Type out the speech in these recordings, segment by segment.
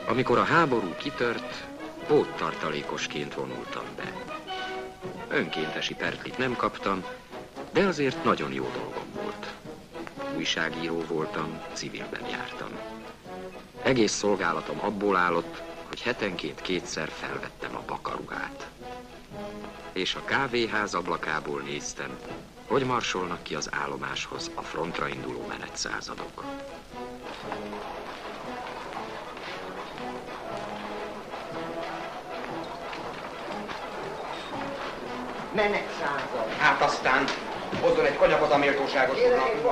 Amikor a háború kitört, póttartalékosként vonultam be. Önkéntesi perklit nem kaptam, de azért nagyon jó dolgom volt. Újságíró voltam, civilben jártam. Egész szolgálatom abból állott, hogy hetenként 2-szer felvettem a pakaruhát. És a kávéház ablakából néztem, hogy marsolnak ki az állomáshoz a frontra induló menetszázadok. Menetszázad. Hát aztán hozzon egy konyakot a méltóságos úrnak.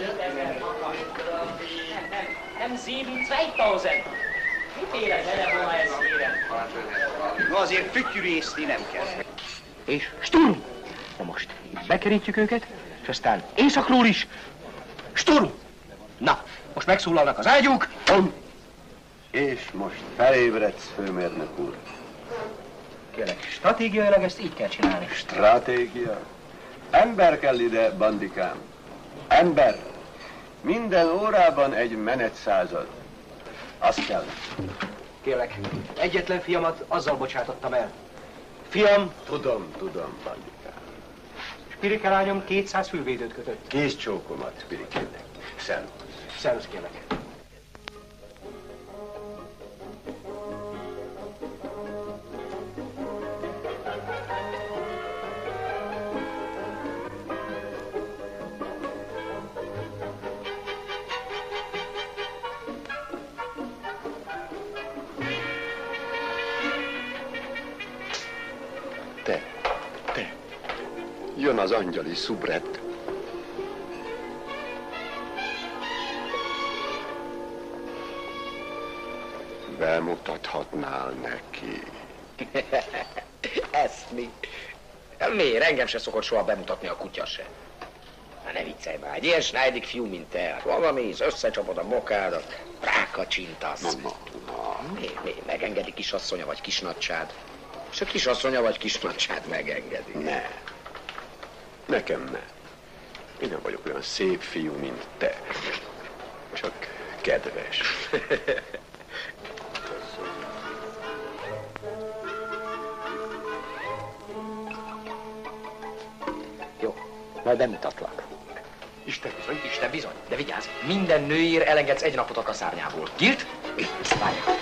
Nem 2000. Miféle telefona ez, kérem? Na azért fütyűrészni nem kell. És sturm! Na most bekerítjük őket, és aztán északról is sturm! Na, most megszólalnak az ágyúk. És most felébredsz, főmérnök úr. Kérlek, stratégiailag ezt így kell csinálni. Stratégia? Ember kell ide, bandikám. Ember. Minden órában egy menetszázad. Azt kell. Kérlek, egyetlen fiamat azzal bocsátottam el. Fiam! Tudom, bandikám. Spirike lányom 200 fülvédőt kötött. Kész csókomat, Spirikének. Szervusz. Szervusz, kérlek. Jön az angyali szubret. Bemutathatnál neki. Ezt mi? Miért? Engem se szokott soha bemutatni a kutya se. Na ne viccelj már, egy ilyen snajdik fiú, mint te. Hova mész, összecsapod a bokádat, rákacsintasz. Mi? Megengedi kisasszonya vagy kisnagysád? És a kisasszonya vagy kisnagysád megengedi. Ne. Nekem ne. Én nem vagyok olyan szép fiú, mint te. Csak kedves. Jó, majd bemutatlak. Isten bizony. Isten bizony, de vigyázz, minden nőért elengedsz egy napot a kaszárnyából. Gilt? Várjál.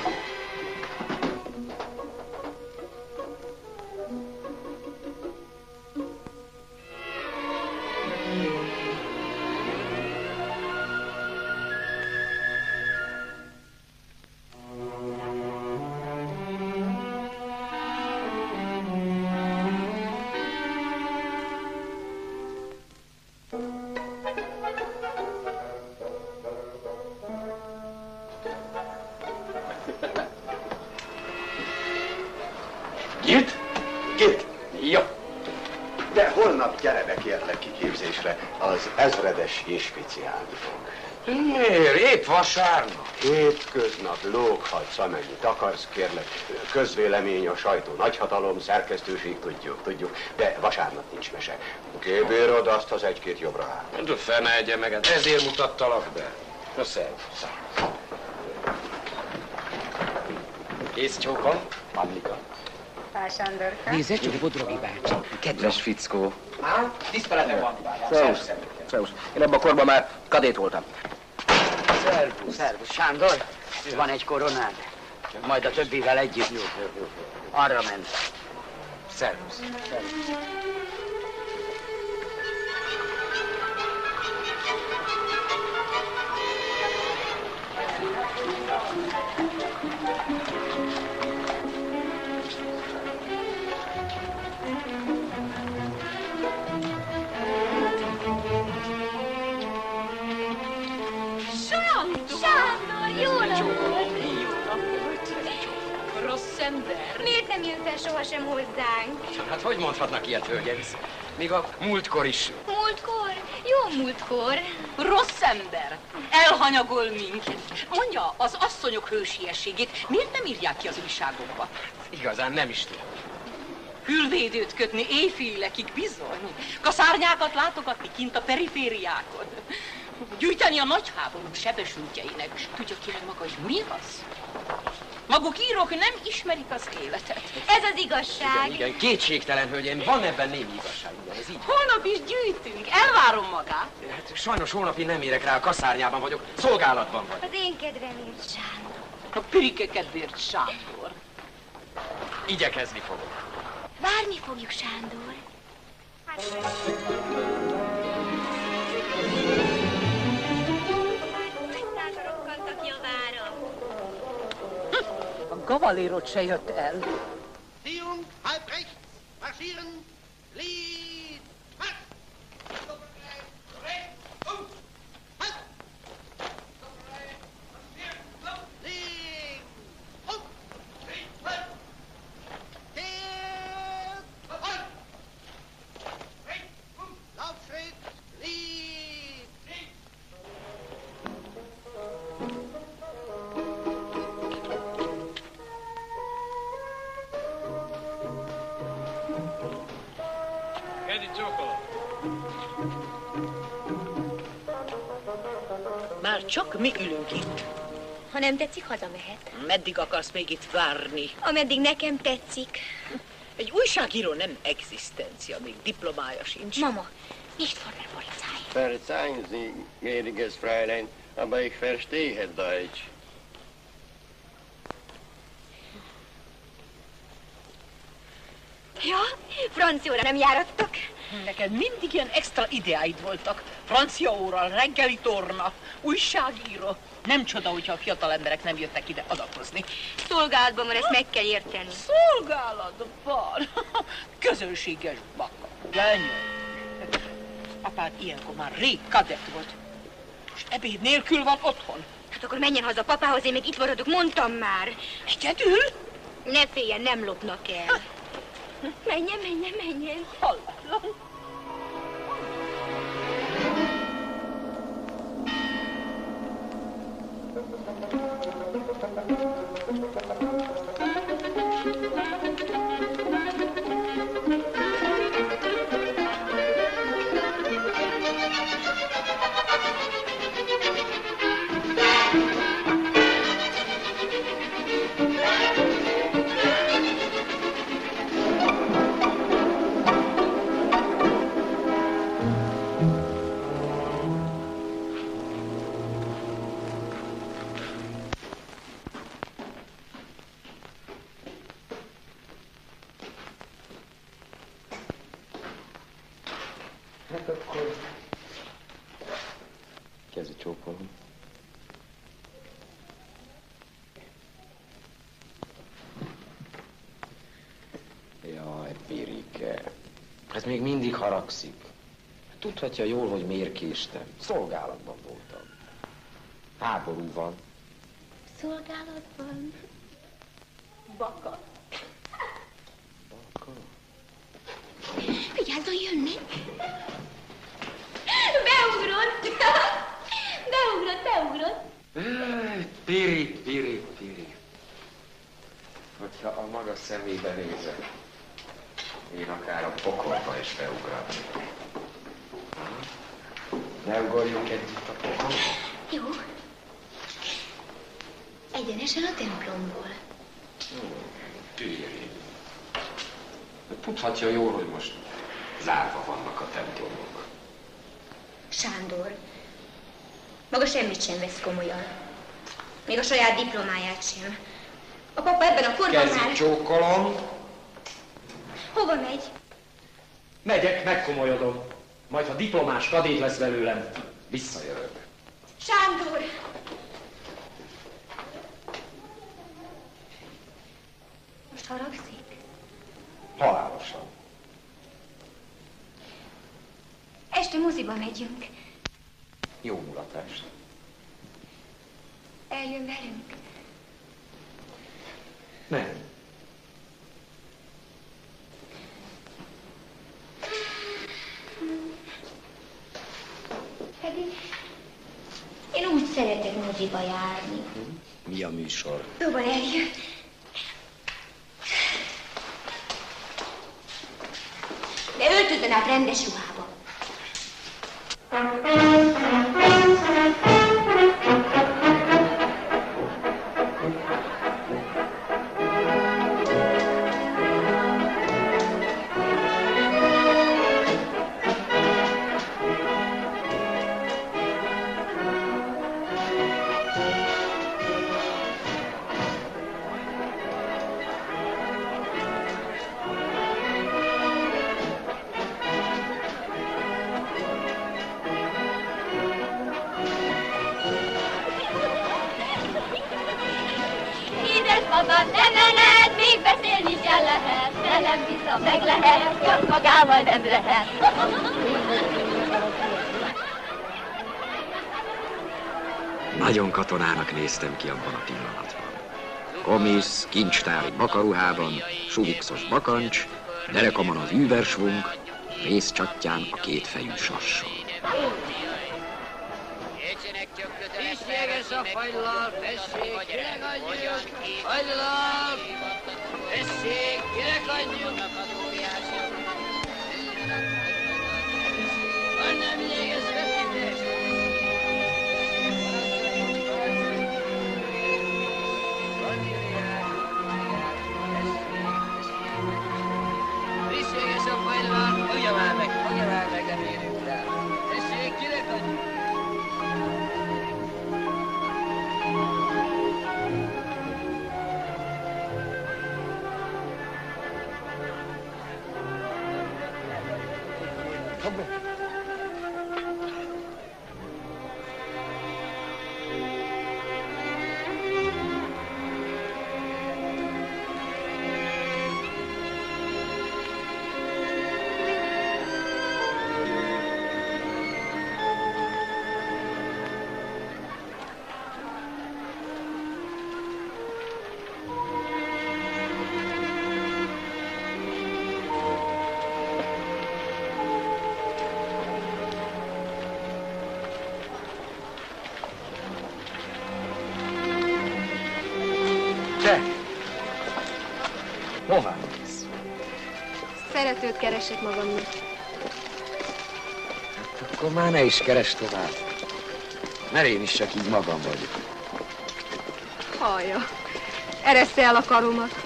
Az ezredes inspiciálni fog. Miért? Épp vasárnap. Hétköznap lóghatsz, amennyit akarsz, kérlek. Közvélemény, a sajtó, nagyhatalom, szerkesztőség, tudjuk. De vasárnap nincs mese. Kibírod azt az egy-két jobbra hát. De fene egye meg, ezért mutattalak be. Na, szervusz. Kész csókom? Annika. Pál Sándorka. Nézze csak, Bodrogi bácsi. Kedves fickó. Tiszteletem van. Szervusz. Én ebben a korban már kadét voltam. Szervusz, Sándor. Van egy koronád. Majd a többivel együtt. Arra ment. Szervusz. Sándor, jó napot! Rossz ember. Miért nem jön fel sohasem hozzánk? Hát hogy mondhatnak ilyet, hölgyem? Még a múltkor is. Múltkor? Jó múltkor. Rossz ember. Elhanyagol minket. Mondja, az asszonyok hősiességét miért nem írják ki az újságokba? Igazán nem is tudom. Fülvédőt kötni éjfélekig bizony. Kaszárnyákat látogatni kint a perifériákon. Gyűjteni a nagy háború sebesültjeinek. Tudja kérem maga, hogy mi az? Maguk írók nem ismerik az életet. Ez az igazság. Igen, kétségtelen, hölgyeim, van ebben némi igazság, igen, ez így. Holnap is gyűjtünk, elvárom magát. Hát sajnos holnapig nem érek rá, a kaszárnyában vagyok, szolgálatban vagy. Az én kedvemért, Sándor. A pirike kedvéért, Sándor. Igyekezni fogok. Várni fogjuk, Sándor. Rokkantak javára. A gavalérot se jött el. Ziehung, halb rechts, marschieren, Lied, marsch! Rechts, halt! Links, links, halt! Kehrt, halt! Rechts, Laufschritt, Lied, links! Már csak mi ülünk itt. Ha nem tetszik, hazamehet. Meddig akarsz még itt várni? Ameddig nekem tetszik. Egy újságíró nem egzisztencia, még diplomája sincs. Mama, nicht von der Polizei. Verzeihen Sie, gnädiges Fräulein, aber ich verstehe Deutsch. Ja, franciára nem járattok? Neked mindig ilyen extra ideáid voltak. Francia óra, reggeli torna, újságíró. Nem csoda, hogyha a fiatal emberek nem jöttek ide adakozni. Szolgálatban van, ezt meg kell érteni. Szolgálatban? Közönséges baka. Gyönyörű. Apád ilyenkor már rég kadett volt. És ebéd nélkül van otthon. Hát akkor menjen haza papához, én még itt maradok, mondtam már. Egyedül? Ne féljen, nem lopnak el. Menjen, menjen, menjen. Hallatlan. Hát akkor... Kezi csókolom. Jaj, Pirike. Ez még mindig haragszik. Tudhatja jól, hogy miért késtem. Szolgálatban voltam. Háború van. Szolgálatban. Baka. Baka. Vigyázzon, jönni. Beugrott. Beugrott. Piri. Hogyha a maga szemébe nézek, én akár a pokolba is beugratnék. Ne ugorjunk együtt a pokolba? Jó. Egyenesen a templomból. Piri. Tudhatja jól, hogy most zárva vannak a templomok. Sándor, maga semmit sem vesz komolyan. Még a saját diplomáját sem. A papa ebben a korban már... Kezi csókolom. Hova megy? Megyek, megkomolyodom. Majd, ha diplomás kadét lesz belőlem, visszajövök. Sándor! Most haragszik? Halálosan. Este moziba megyünk. Jó mulatást. Eljön velünk? Nem. Pedig én úgy szeretek moziba járni. Mi a műsor? Szóval eljön. De öltözön át rendes ruhába. van, nem menet, még beszélni sem lehet. De nem vissza meg lehet, csak magával nem lehet. Nagyon katonának néztem ki abban a pillanatban. Komisz, kincstári bakaruhában, suvikszos bakancs, derekamon az übersvung, vészcsattyán a kétfejű sassal. Tisztséges a fagylal, tessék, kinek adjuk? Fagylal, tessék, kinek adjuk? Van nem légezve fizes? Tisztséges a fagylal, fogja már meg, nem érjük rá. Tessék, kinek adjuk? Hová mész? Szeretőt keresek magamnak. Hát akkor már ne is keresd tovább. Mert én is csak így magam vagyok. Hallja, eressze el a karomat.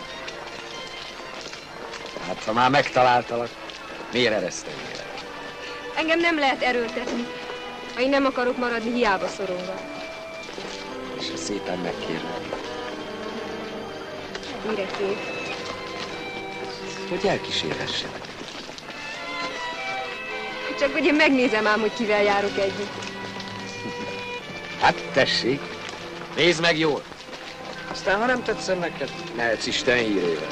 Hát ha már megtaláltalak, miért eresztenél el? Engem nem lehet erőltetni. Ha én nem akarok maradni, hiába szorongat. És ha szépen megkérlek. Mire kér? Hogy elkísérhessenek. Csak hogy én megnézem ám, hogy kivel járok együtt. Hát tessék, nézd meg jól. Aztán, ha nem tetszem neked, mehetsz Isten hírével.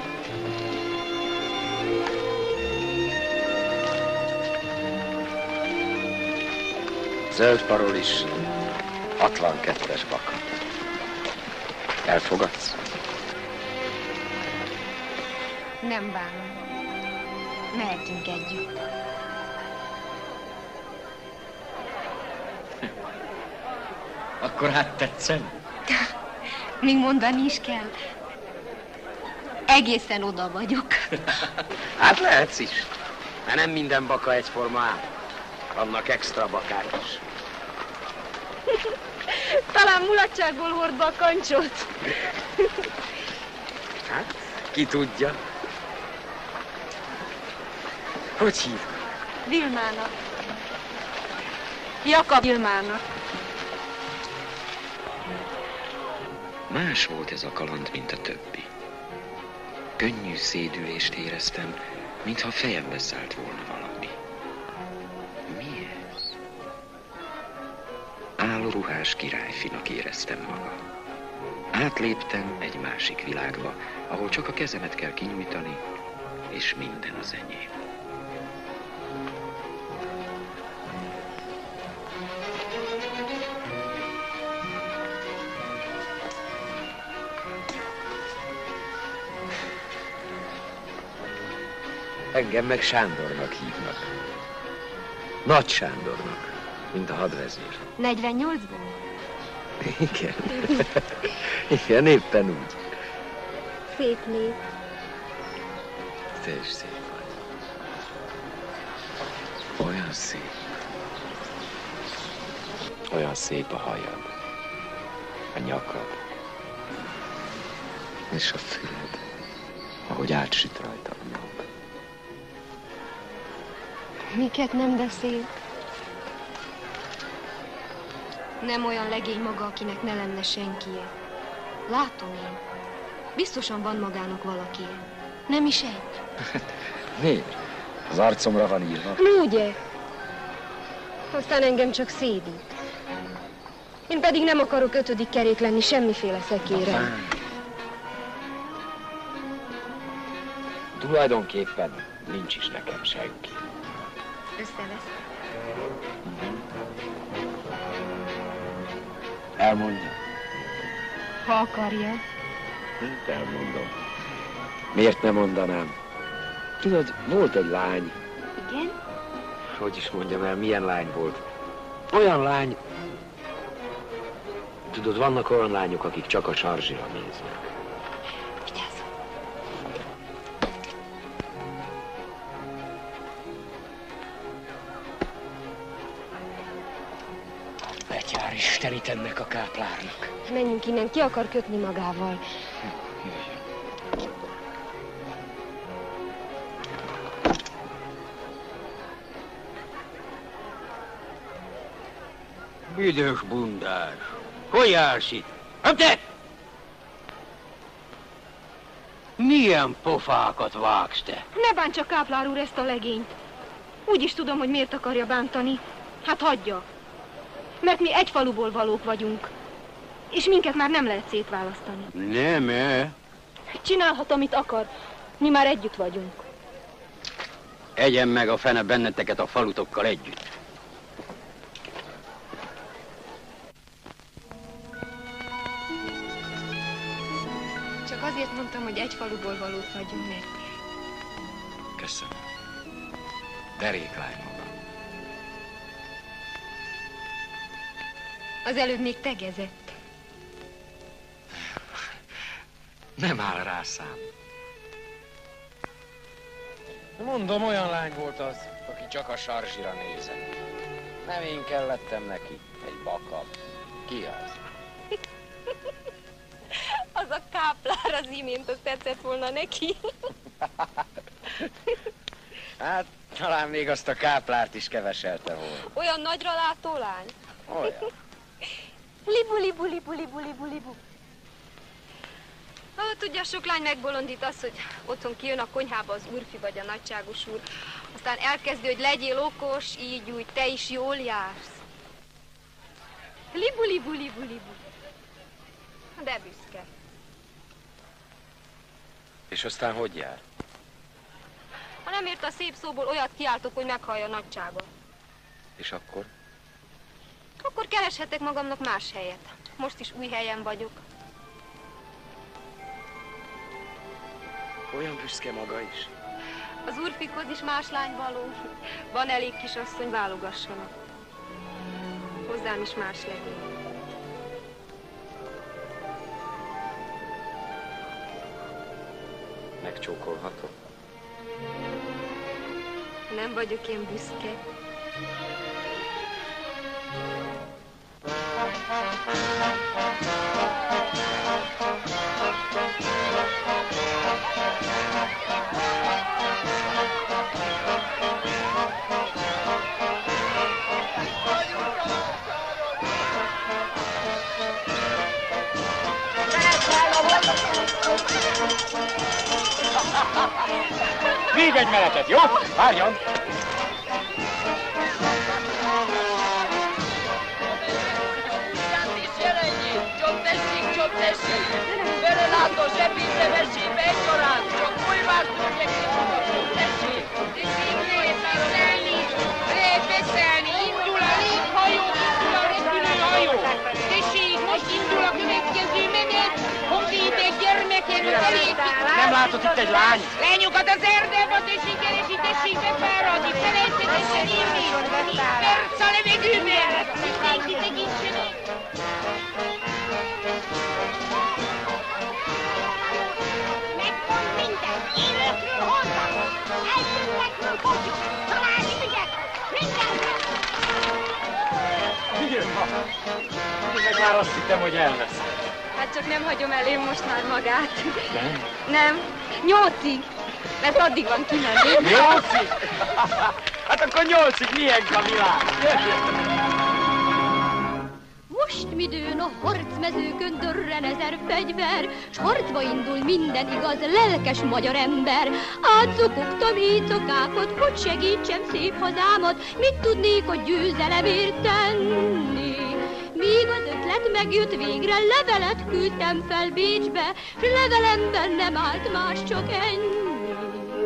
Zöld parolis, 62-es baka. Elfogadsz? Nem bánom. Mehetünk együtt. Akkor hát tetszem? Még mondani is kell. Egészen oda vagyok. Hát lehetsz is. Mert nem minden baka egyforma ám. Vannak extra bakák is. Talán mulatságból hord bakancsot. Hát, ki tudja. Hogy hív? Vilmának. Jakab Vilmának. Más volt ez a kaland, mint a többi. Könnyű szédülést éreztem, mintha fejembe szállt volna valami. Mi ez? Álruhás királyfinak éreztem magam. Átléptem egy másik világba, ahol csak a kezemet kell kinyújtani, és minden az enyém. Engem meg Sándornak hívnak. Nagy Sándornak, mint a hadvezér. 48-ból? Igen. Igen, éppen úgy. Szép név. Te is szép vagy. Olyan szép. Olyan szép a hajad. A nyakad. És a füled, ahogy átsüt rajta a nap. Miket nem beszél? Nem olyan legény maga, akinek ne lenne senkie. Látom én. Biztosan van magának valakie. Nem is egy. Miért? Az arcomra van írva. Ugye? Aztán engem csak szédít. Én pedig nem akarok 5. kerék lenni semmiféle szekére. Tulajdonképpen nincs is nekem senki. Összevesz? Elmondja. Ha akarja. Elmondom. Miért ne mondanám? Tudod, volt egy lány. Igen? Hogy is mondjam el, milyen lány volt? Olyan lány... Tudod, vannak olyan lányok, akik csak a sarzsira néznek. Vigyázz! A betyár istenit ennek a káplárnak. Menjünk innen, ki akar kötni magával. Büdös bundás! Hogy jársz itt? Hát te! Milyen pofákat vágsz te? Ne bántsa, káplár úr, ezt a legényt. Úgy is tudom, hogy miért akarja bántani. Hát hagyja. Mert mi egy faluból valók vagyunk. És minket már nem lehet szétválasztani. Nem-e? Csinálhat, amit akar. Mi már együtt vagyunk. Egyen meg a fene benneteket a falutokkal együtt. Csak azért mondtam, hogy egy faluból valók vagyunk, mert... Köszönöm. Derék lány maga. Az előbb még tegezett. Nem áll rá szám. Mondom, olyan lány volt az, aki csak a sarzsira nézett. Nem én kellettem neki, egy bakab. Ki az? Az a káplár az imént, az tetszett volna neki. Hát, talán még azt a káplárt is keveselte volna. Olyan nagyra látó lány? Olyan. Libu, libu, libu, libu, libu, libu. Tudja, sok lány megbolondít az, hogy otthon kijön a konyhába az úrfi vagy a nagyságos úr. Aztán elkezdi, hogy legyél okos, így úgy, te is jól jársz. Libu, libu, libu, libu. De büszke. És aztán hogy jár? Ha nem ért a szép szóból, olyat kiáltok, hogy meghallja a nagysága. És akkor? Akkor kereshetek magamnak más helyet. Most is új helyen vagyok. Olyan büszke maga is. Az úrfikhoz is más lány való. Van elég kisasszony, válogassanak. Hozzám is más legyen. Megcsókolhatom? Nem vagyok én büszke. Még egy meletet, jó? Várjon! Jobb tessék! Vele látó zsebébe vesébe egyaránt! Csak folyvárt tudják, jobb tessék! Lehet beszélni, indul a léghajó, indul a repülőhajó! Tessék, most indul a következő menet! Honvédek gyermekek a felépít! Nem látod itt egy lány? Lányokat az erdőbe, tessék keresi, tessék befáradni, felejthetesen írni! 10 perc a levegőben! Mindenki tekintsenek! Megmond minden! Élőkről honnan! Eltűntekről fogjuk! Találni ügyet! Mindenben! Meg már azt hittem, hogy elvesz. Hát csak nem hagyom el én most már magát. Nem? Nem. 8-ig. Mert addig van kimenni. 8-ig? Hát akkor 8-ig milyen a világ? Most midőn a harcmezőkön dörren 1000 fegyver, s harcba indul minden igaz, lelkes magyar ember. Átszokogtam éjszakákat, hogy segítsem szép hazámat, mit tudnék a győzelemért tenni. Míg az ötlet megjött végre, levelet küldtem fel Bécsbe, s levelemben nem állt más, csak ennyi.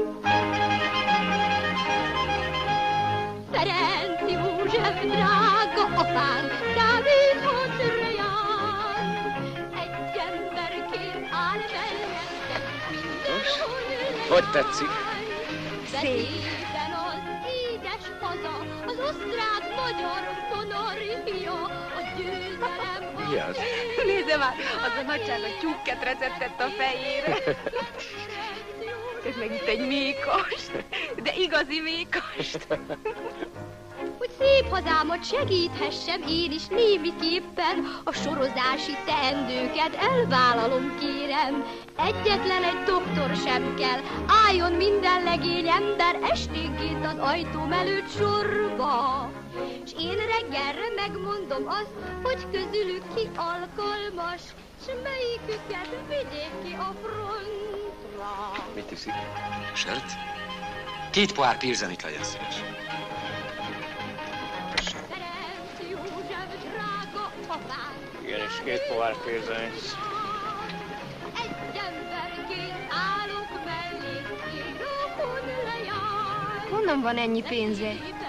Ferenc József drága apánk, számíthat reján. Egy emberként áll mellettem, mindenhol leján. Hogy tetszik? Szépen az édes haza, az osztrák-magyar monarchia, a győzelem. Mi az? Nézze már, az a nagyságos tyúkket receptett a fejére. Ez meg itt egy mékast, de igazi mékast. Hogy szép hazámat segíthessem én is némiképpen, a sorozási teendőket elvállalom, kérem. Egyetlen egy doktor sem kell, álljon minden legény ember esténként az ajtóm előtt sorba. S én reggelre megmondom azt, hogy közülük ki alkalmas, s melyiküket vigyék ki a frontra. Mit iszik? Sört? 2 pohár pilzenit legyen szíves. Ferenc József drága apánk. Igen, és 2 pohár pilzenit. Egy emberként állok mellé, én rokon lejár. Honnan van ennyi pénze?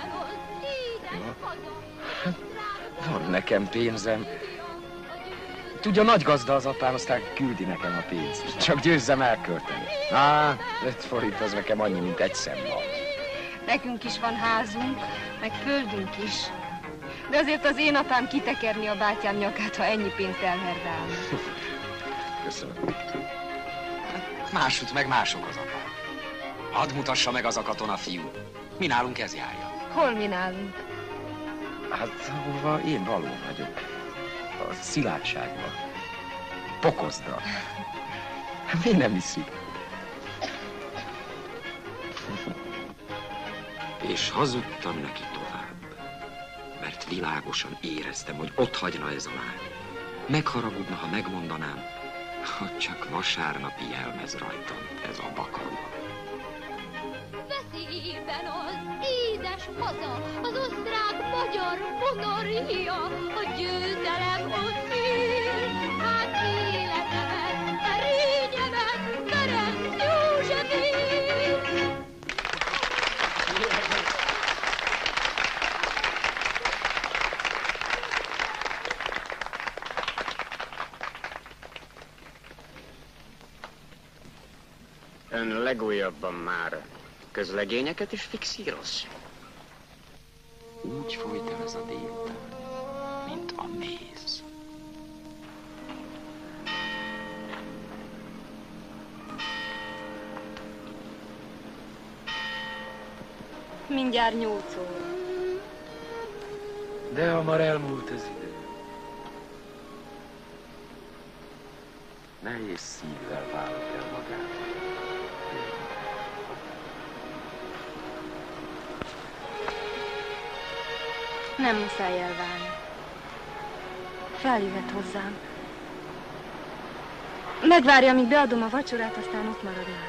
Van nekem pénzem. Tudja, nagy gazda az apám, aztán küldi nekem a pénzt. Csak győzzem elkölteni. 5 forint az nekem annyi, mint egy szemmal. Nekünk is van házunk, meg földünk is. De azért az én apám kitekerni a bátyám nyakát, ha ennyi pénzt elherdálna. Köszönöm. Másút meg mások az apám. Hadd mutassa meg az a katona fiú. Mi nálunk ez járja. Hol mi nálunk? Hát, ahova én való vagyok. A szilárdságban. Pokozdra. Miért nem iszik? És hazudtam neki tovább. Mert világosan éreztem, hogy ott hagyna ez a lány. Megharagudna, ha megmondanám, hogy csak vasárnapi jelmez rajtam ez a bakaró. Veszélyben az édes haza, az osztrák-magyar monarchia, a győzelem ott él, hát életemet, erényemet, Ferenc Józsefét. Ön legújabban már közlegényeket is fixíroz? Úgy folyt el ez a délután, mint a méz. Mindjárt 8 óra. De hamar elmúlt az idő. Nehéz szívvel vállalt el magát. Nem muszáj elválni. Feljöhet hozzám. Megvárja, amíg beadom a vacsorát, aztán ott marad nálam.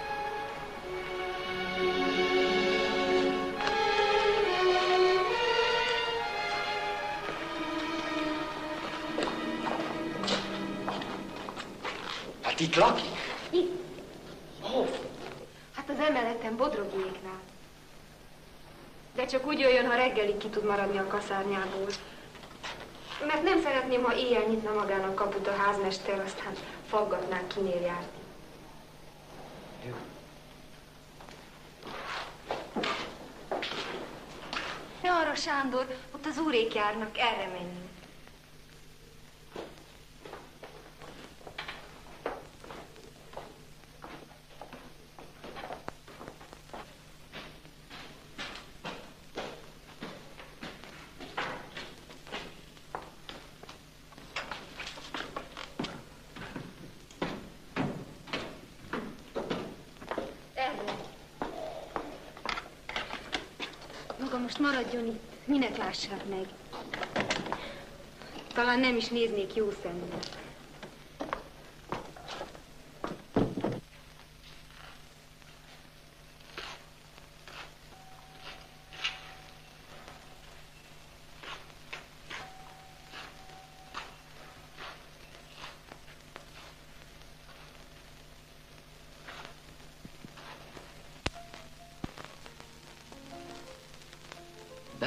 Hát itt lakik? Itt. Hol? Hát az emeleten Bodrogiéknál. De csak úgy jöjjön, ha reggelig ki tud maradni a kaszárnyából. Mert nem szeretném, ha éjjel nyitna magának kaput a házmester, aztán faggatnánk, kinél járt. Jó. Ne arra, Sándor, ott az úrék járnak, erre menjünk. Most maradjon itt, minek lássák meg. Talán nem is néznék jó szemmel.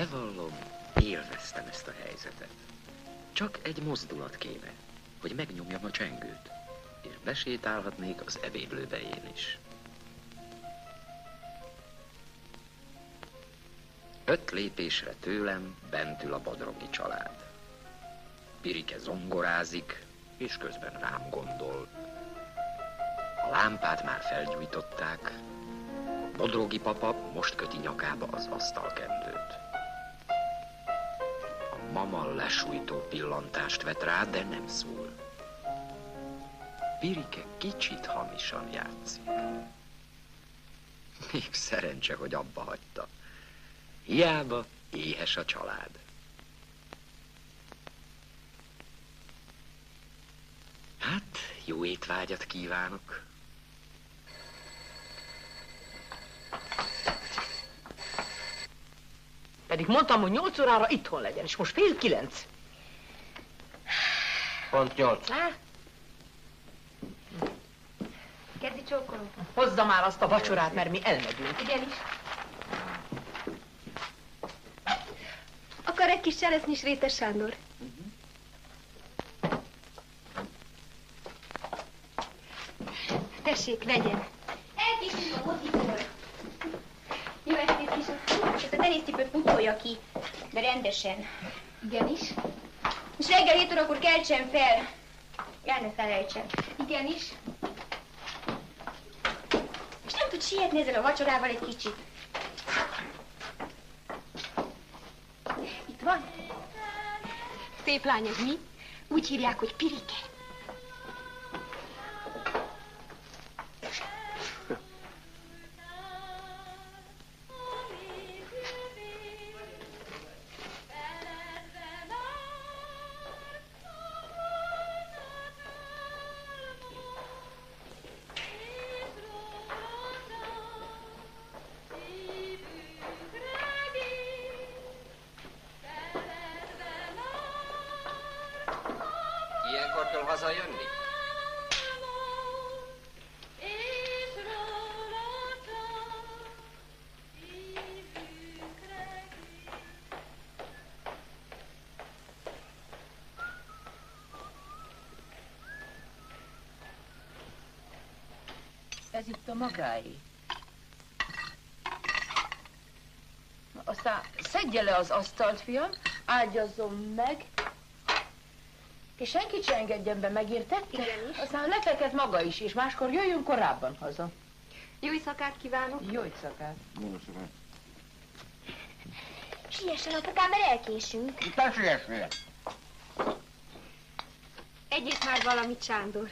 Bevallom, élveztem ezt a helyzetet. Csak egy mozdulat kéne, hogy megnyomjam a csengőt, és besétálhatnék az ebédlőbe én is. 5 lépésre tőlem bent ül a Bodrogi család. Pirike zongorázik, és közben rám gondol. A lámpát már felgyújtották, Bodrogi papa most köti nyakába az asztalkendőt. A mama lesújtó pillantást vet rá, de nem szól. Pirike kicsit hamisan játszik. Még szerencse, hogy abba hagyta. Hiába éhes a család. Hát, jó étvágyat kívánok. Pedig mondtam, hogy 8 órára itthon legyen, és most 8:30. Pont 8. Kezdi csókolom. Hozza már azt a vacsorát, mert mi elmegyünk. Igenis. Akar egy kis cseresznyis rétes, Sándor? Tessék, vegyen. Elkészül a moziból. Jó estét, kisasszony. Ezt a tenészcipőt pucolja ki, de rendesen. Igenis. És reggel 7 órakor keltsen fel. El ne felejtsen. Igenis. És nem tud sietni ezzel a vacsorával egy kicsit. Itt van. Szép lány, ez mi? Úgy hívják, hogy Pirike. Ilyenkor kell hazajönni? Ez itt a magáé. Aztán szedje le az asztalt, fiam, ágyazzon meg, és senkit se engedjen be, megértette? Igenis. Aztán lefeked maga is, és máskor jöjjön korábban haza. Jó éjszakát kívánok. Jó éjszakát. Siessen, apukám, mert elkésünk. Te siessél. Egyéb már valamit, Sándor.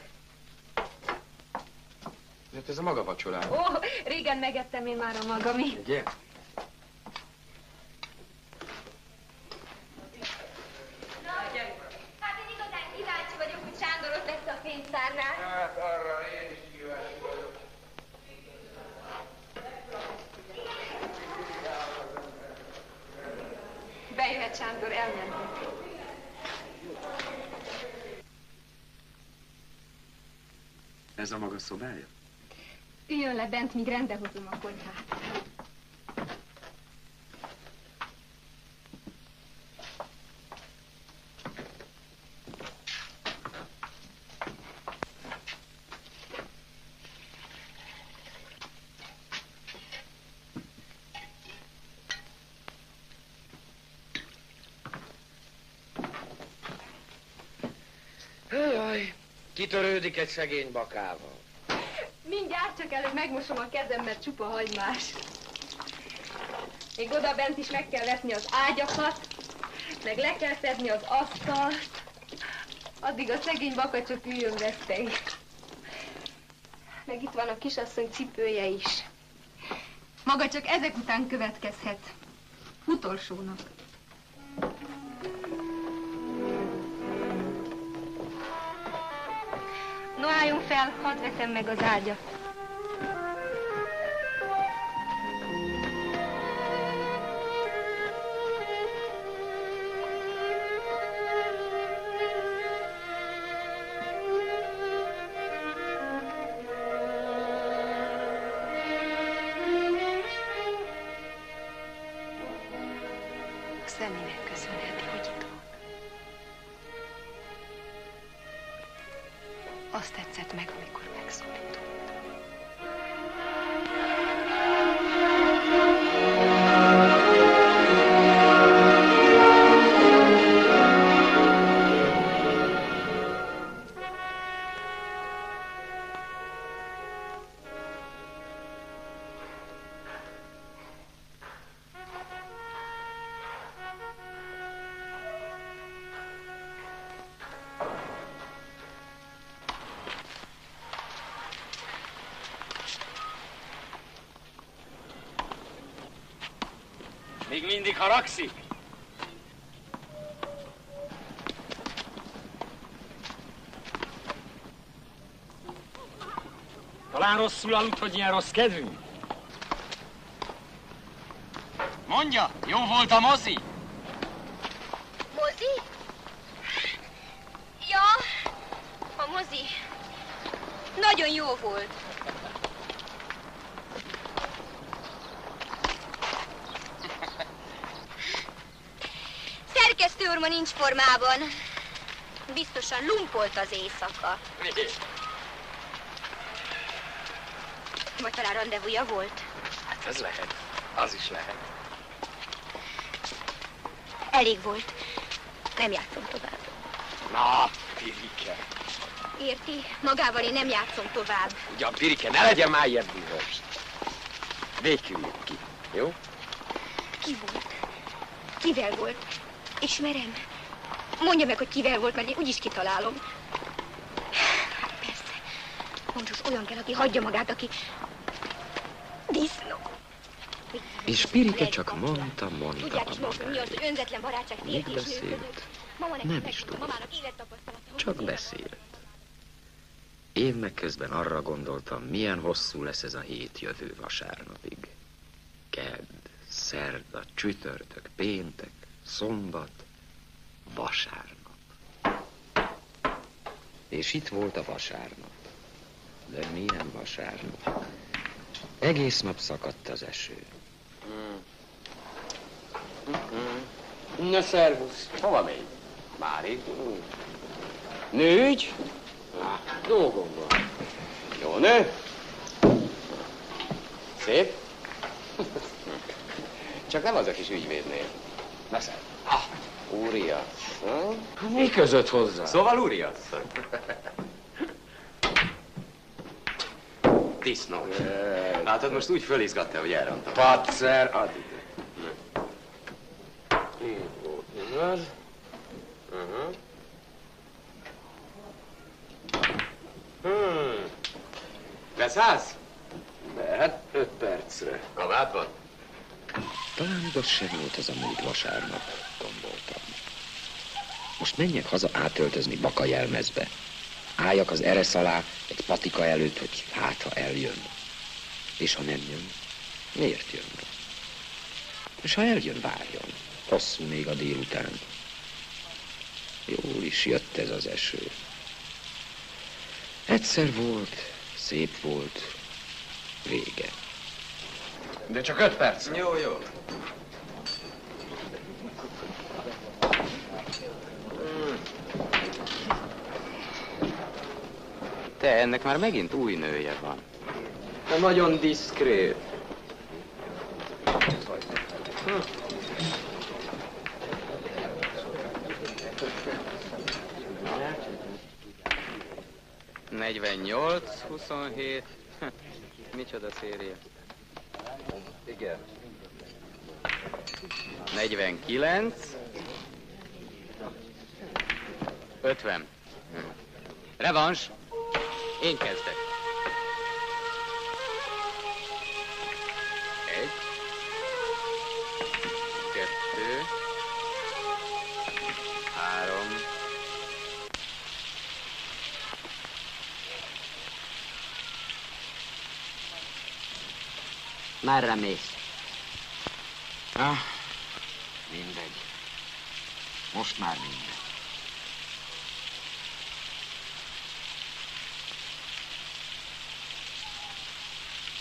Hát ez a maga vacsorám. Ó, régen megettem én már a magami. Ugye? Hát én igazán kíváncsi vagyok, hogy Sándor ott lesz a fényszárnál. Hát arra én is kíváncsi vagyok. Bejöhet, Sándor, elmentünk. Ez a maga szobája? Üljön le bent, míg rendbe hozom a konyhát. Jaj, kitörődik egy szegény bakával. Mindjárt, csak előbb megmosom a kezem, mert csupa hagymás. Még oda bent is meg kell vetni az ágyakat, meg le kell szedni az asztalt. Addig a szegény baka csak üljön veszteg. Meg itt van a kisasszony cipője is. Maga csak ezek után következhet. Utolsónak. No, álljon fel, hadd veszem meg az ágyat. Szeminek köszönheti, hogy itt van. Azt tetszett meg, amikor megszólított. Még mindig haragszik? Talán rosszul aludt, hogy ilyen rossz kedvű? Mondja, jó volt a mozi? Mozi? Ja, a mozi. Nagyon jó volt. Szerkesztő úr ma nincs formában. Biztosan lumpolt az éjszaka. Vagy talán randevúja volt? Hát ez lehet. Az is lehet. Elég volt. Nem játszom tovább. Na, Pirike. Érti? Magával én nem játszom tovább. Ugyan, Pirike, ne legyen már ilyen dühös. Végüljük ki, jó? Ki volt? Kivel volt? Ismerem? Mondja meg, hogy kivel volt, mert én úgyis kitalálom. Persze. Pontos olyan kell, aki hagyja magát, aki... disznó. És Pirike csak mondta Tudják is most, mi az, hogy önzetlen barátság Még férfi és nő között. beszélt? Mama nekem Nem is megmondta, tudott. mamának élettapasztalata. Csak beszélt. Én meg közben arra gondoltam, milyen hosszú lesz ez a hét jövő vasárnapig. Kedd, szerda, csütörtök, péntek, szombat, vasárnap. És itt volt a vasárnap. De milyen vasárnap? Egész nap szakadt az eső. Na, szervusz. Hova megy? Mári. Nőgy? Dolgom van. Jó nő? Szép? Csak nem az a kis ügyvédnél. Messze? Úriasz. Mi között hozzá? Szóval úriasz. Disznó. Látod, most úgy fölizgatta, hogy elrontam. Patszer, add ide. Az? Beszállsz? Hát 5 percre. Kabátban? Talán igaz sem volt az a múlt vasárnap, gondoltam. Most menjek haza átöltözni baka jelmezbe. Álljak az eresz alá egy patika előtt, hogy hát, ha eljön. És ha nem jön, miért jön? És ha eljön, várjon. Hosszú még a délután. Jól is jött ez az eső. Egyszer volt, szép volt, vége. De csak 5 perc. Jó, jó. Te, ennek már megint új nője van. De nagyon diszkrét. Hm. 48, 27. Micsoda széria. Igen. 49. 50. Revans. Én kezdek. 1, 2, 3. Merre mész? Mindegy. Most már mindegy.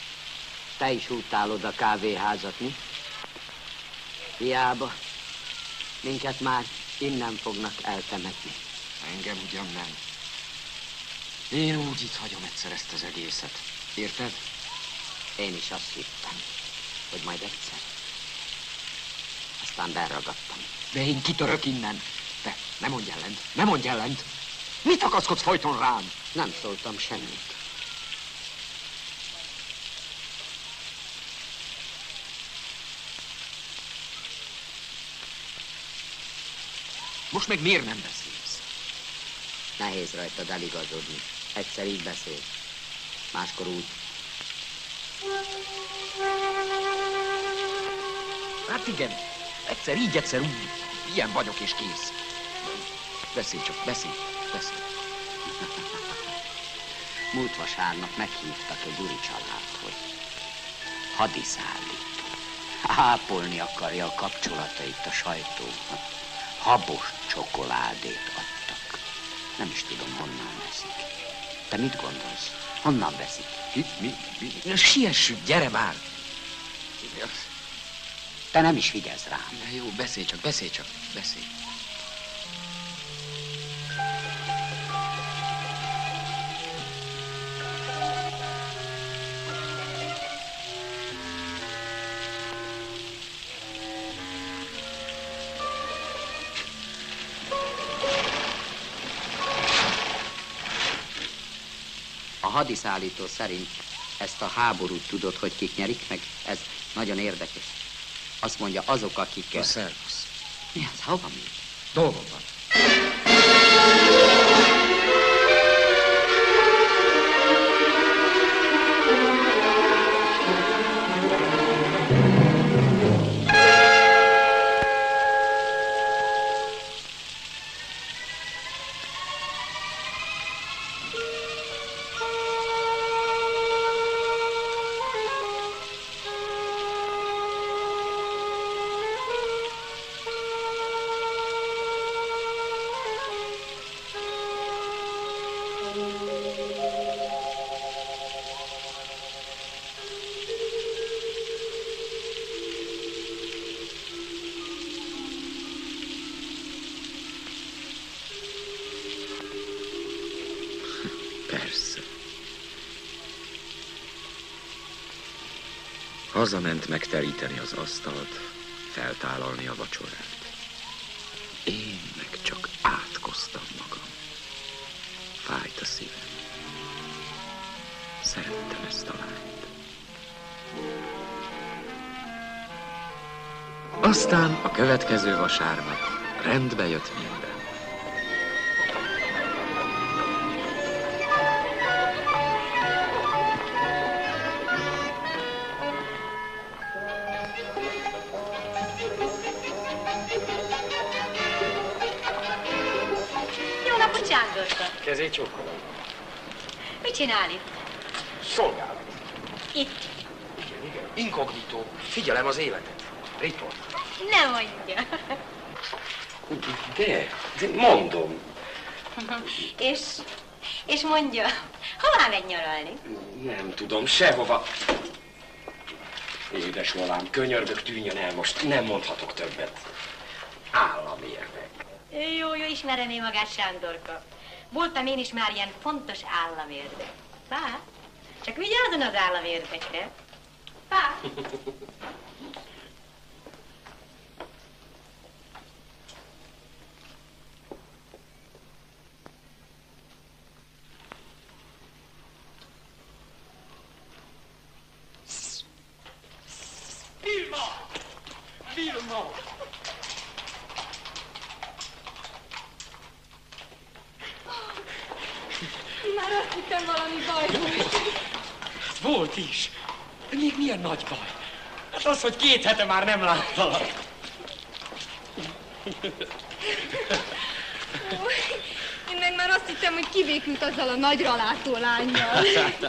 Te is utálod a kávéházat, mi? Hiába. Minket már innen fognak eltemetni. Engem ugyan nem. Én úgy itt hagyom egyszer ezt az egészet. Érted? Én is azt hittem, hogy majd egyszer. Aztán beleragadtam. De én kitörök innen. Te, ne mondj ellent, ne mondj ellent. Mit akaszkodsz folyton rám? Nem szóltam semmit. Most meg miért nem beszélsz? Nehéz rajtad eligazodni. Egyszer így beszél, máskor úgy. Hát igen, egyszer így, egyszer úgy. Ilyen vagyok és kész. Beszélj csak, beszélj. Múlt vasárnap meghívtak egy úri családhoz. Hadiszállító. Ápolni akarja a kapcsolatait a sajtóval. Habos csokoládét adtak. Nem is tudom, honnan veszik. Te mit gondolsz? Honnan veszik? Mi? Siessünk, gyere már! Te nem is vigyázz rám. Na jó, beszélj csak, beszélj. A hadiszállító szerint ezt a háborút tudod, hogy kik nyerik meg? Ez nagyon érdekes. Azt mondja, azok, akik... Szervusz. Mi az? Hova mégy? Dolgom van. Persze. Hazament megteríteni az asztalt, feltállalni a vacsorát. Én meg csak átkoztam magam. Fájt a szívem. Szerettem ezt a lányt. Aztán a következő vasárnap rendbe jött minden. Kezét csókolom. Mit csinál itt? Szolgálat. Itt. Igen. Inkognitó. Figyelem az életet. Riport. Nem mondja. De mondom. És mondja, hová megy nyaralni? Nem tudom, sehova. Édes Lolám, könyörgök, tűnjön el most. Nem mondhatok többet. Államérdek. Jó, ismerem én magát, Sándorka. Voltam én is már ilyen fontos államérdek. Pá, csak vigyázzon az államérdekre. Pá. Vilma! Már azt hittem, valami baj volt. Volt is. De még milyen nagy baj? Hát az, hogy 2 hete már nem láttalak. Én meg már azt hittem, hogy kibékült azzal a nagyra látó lánnyal.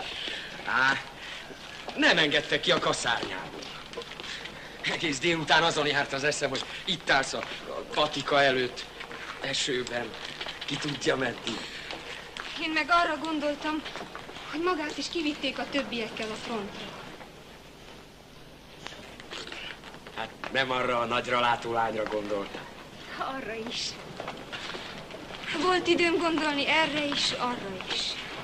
Nem engedtek ki a kaszárnyából. Egész délután azon járt az eszem, hogy itt állsz a patika előtt, esőben, ki tudja meddig. Én meg arra gondoltam, hogy magát is kivitték a többiekkel a frontra. Hát nem arra a nagyra látó lányra gondoltam. Arra is. Volt időm gondolni erre is, arra is.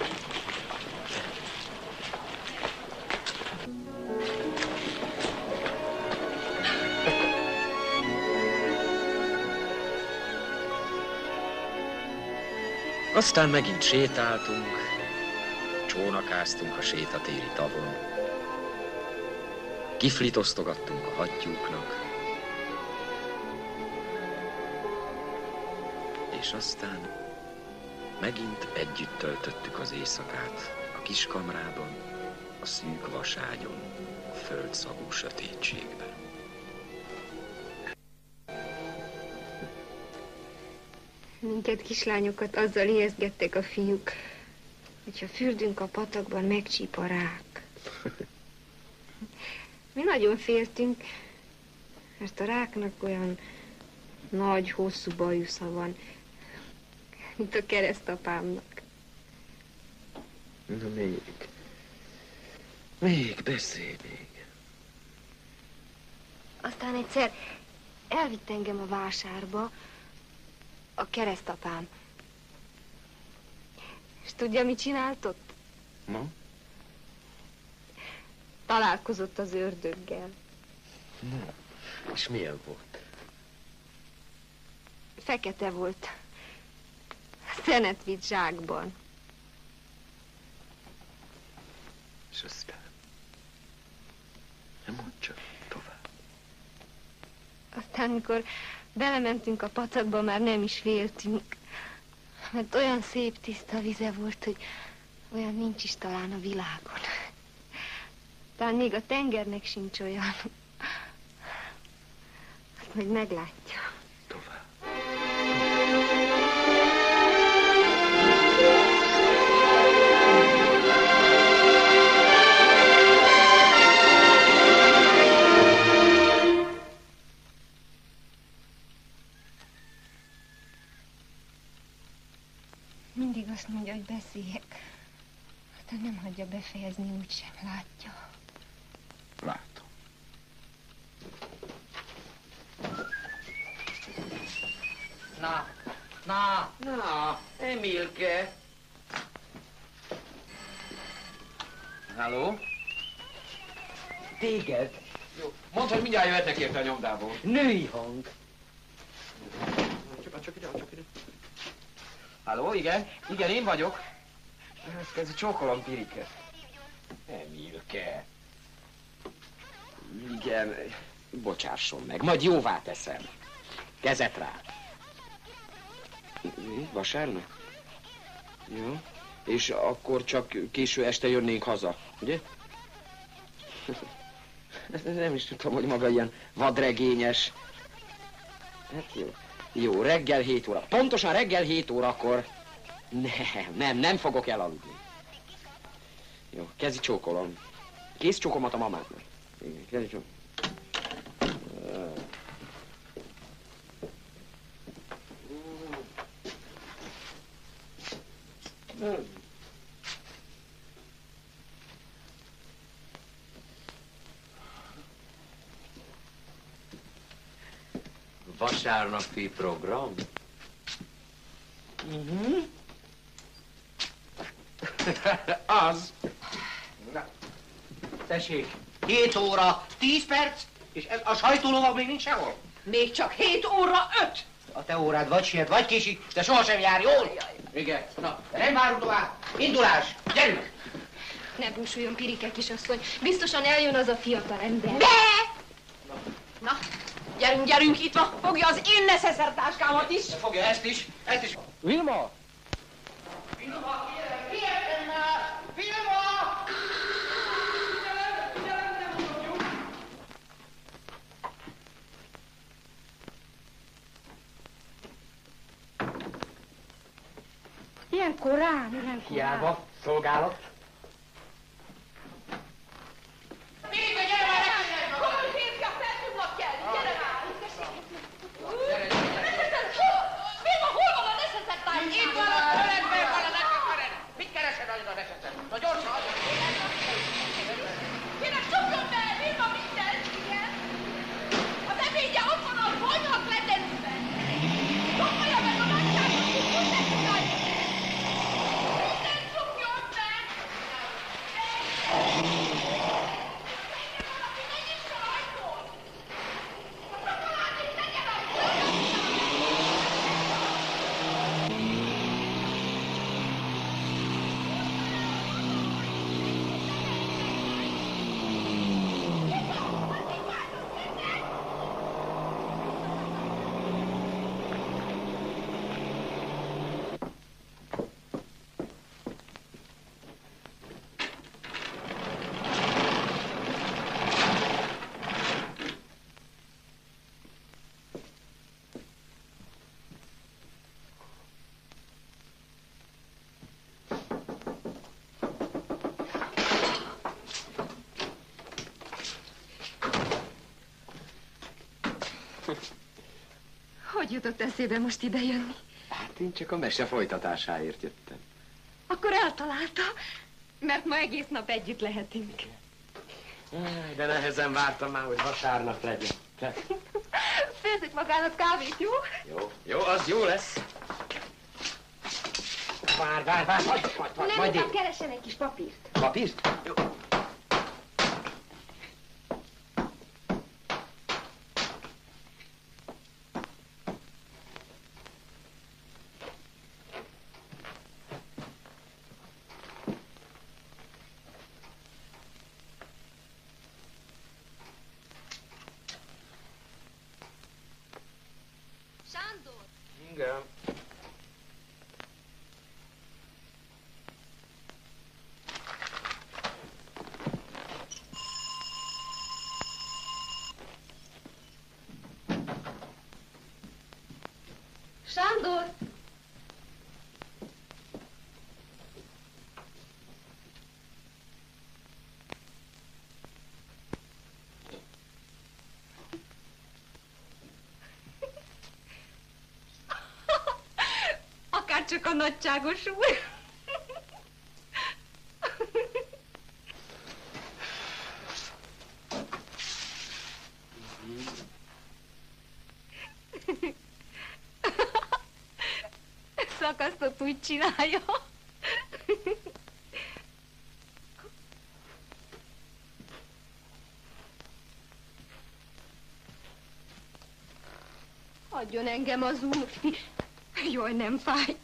Aztán megint sétáltunk, csónakáztunk a sétatéri tavon, kiflit osztogattunk a hattyúknak, és aztán megint együtt töltöttük az éjszakát a kiskamrában, a szűk vaságyon, a földszagú sötétségben. Minket kislányokat azzal ijesztgettek a fiúk, hogyha fürdünk a patakban, megcsíp a rák. Mi nagyon féltünk, mert a ráknak olyan nagy, hosszú bajusza van, mint a keresztapámnak. Na még beszélj még. Aztán egyszer elvitt engem a vásárba a keresztapám. És tudja, mit csinált ott? Ma? Találkozott az ördöggel. Na, és milyen volt? Fekete volt. Szenet vitt zsákban. És aztán? Nem mondd csak tovább. Aztán, amikor belementünk a patakba, már nem is féltünk. Mert olyan szép, tiszta vize volt, hogy olyan nincs is talán a világon. Talán még a tengernek sincs olyan. Azt majd meglátja. Tovább. Mindig azt mondja, hogy beszéljek. Aztán nem hagyja befejezni, úgysem látja. Látom. Na, Emilke. Halló? Téged? Jó, mondd, hogy mindjárt jöhetnek érte a nyomdából. Női hang. Csak ide. Halló, igen? Igen, én vagyok. Ez csókolom, Pirike. Emilke. Igen, bocsásson meg, majd jóvá teszem. Kezet rá. Vasárnap? Jó. És akkor csak késő este jönnénk haza, ugye? Nem is tudtam, hogy maga ilyen vadregényes. Hát jó. Jó, reggel 7 óra. Pontosan reggel 7 órakor. Nem fogok elaludni. Jó, kezi csókolom. Kész csókomat a mamáknak. Igen, kezi csókolom. Vasárnapi program? Az. Na, tessék, 7 óra, 10 perc, és a sajtólovag még nincs sehol. Még csak 7 óra 5. A te órád vagy siet, vagy késik, de sohasem jár jól. Igen, na, nem várunk tovább. Indulás, gyerünk! Ne búsuljon, Pirike kisasszony. Biztosan eljön az a fiatal ember. De! Na, gyerünk, itt van. Fogja az én neszeszertáskámat is. Fogja ezt is. Vilma! Ilyen korán. Hiába, szolgálat. Pirike, gyere már! Komoly férfiak fel tudnak kelni. Gyere már! Vilma, hol van a neszeszertás? Itt van a földben, van a neszeszered. Mit keresed az a neszeszered? Na gyorsan, adj! Kérem, csukjon be! Vilma, minden! Igen. Az ebédje ott van a konyhak leterülben. Hogy jutott eszébe most ide jönni? Hát én csak a mese folytatásáért jöttem. Akkor eltalálta, mert ma egész nap együtt lehetünk. De nehezen vártam már, hogy vasárnap legyen. Főzzük magának kávét, jó? Jó, az jó lesz. Várj, Nem, majd inkább keressen egy kis papírt. Papírt? Jó. Sándor! Igen. Sándor! Akárcsak a nagyságos úr. Szakasztott úgy csinálja. Adjon engem az úr. Jaj, nem fáj.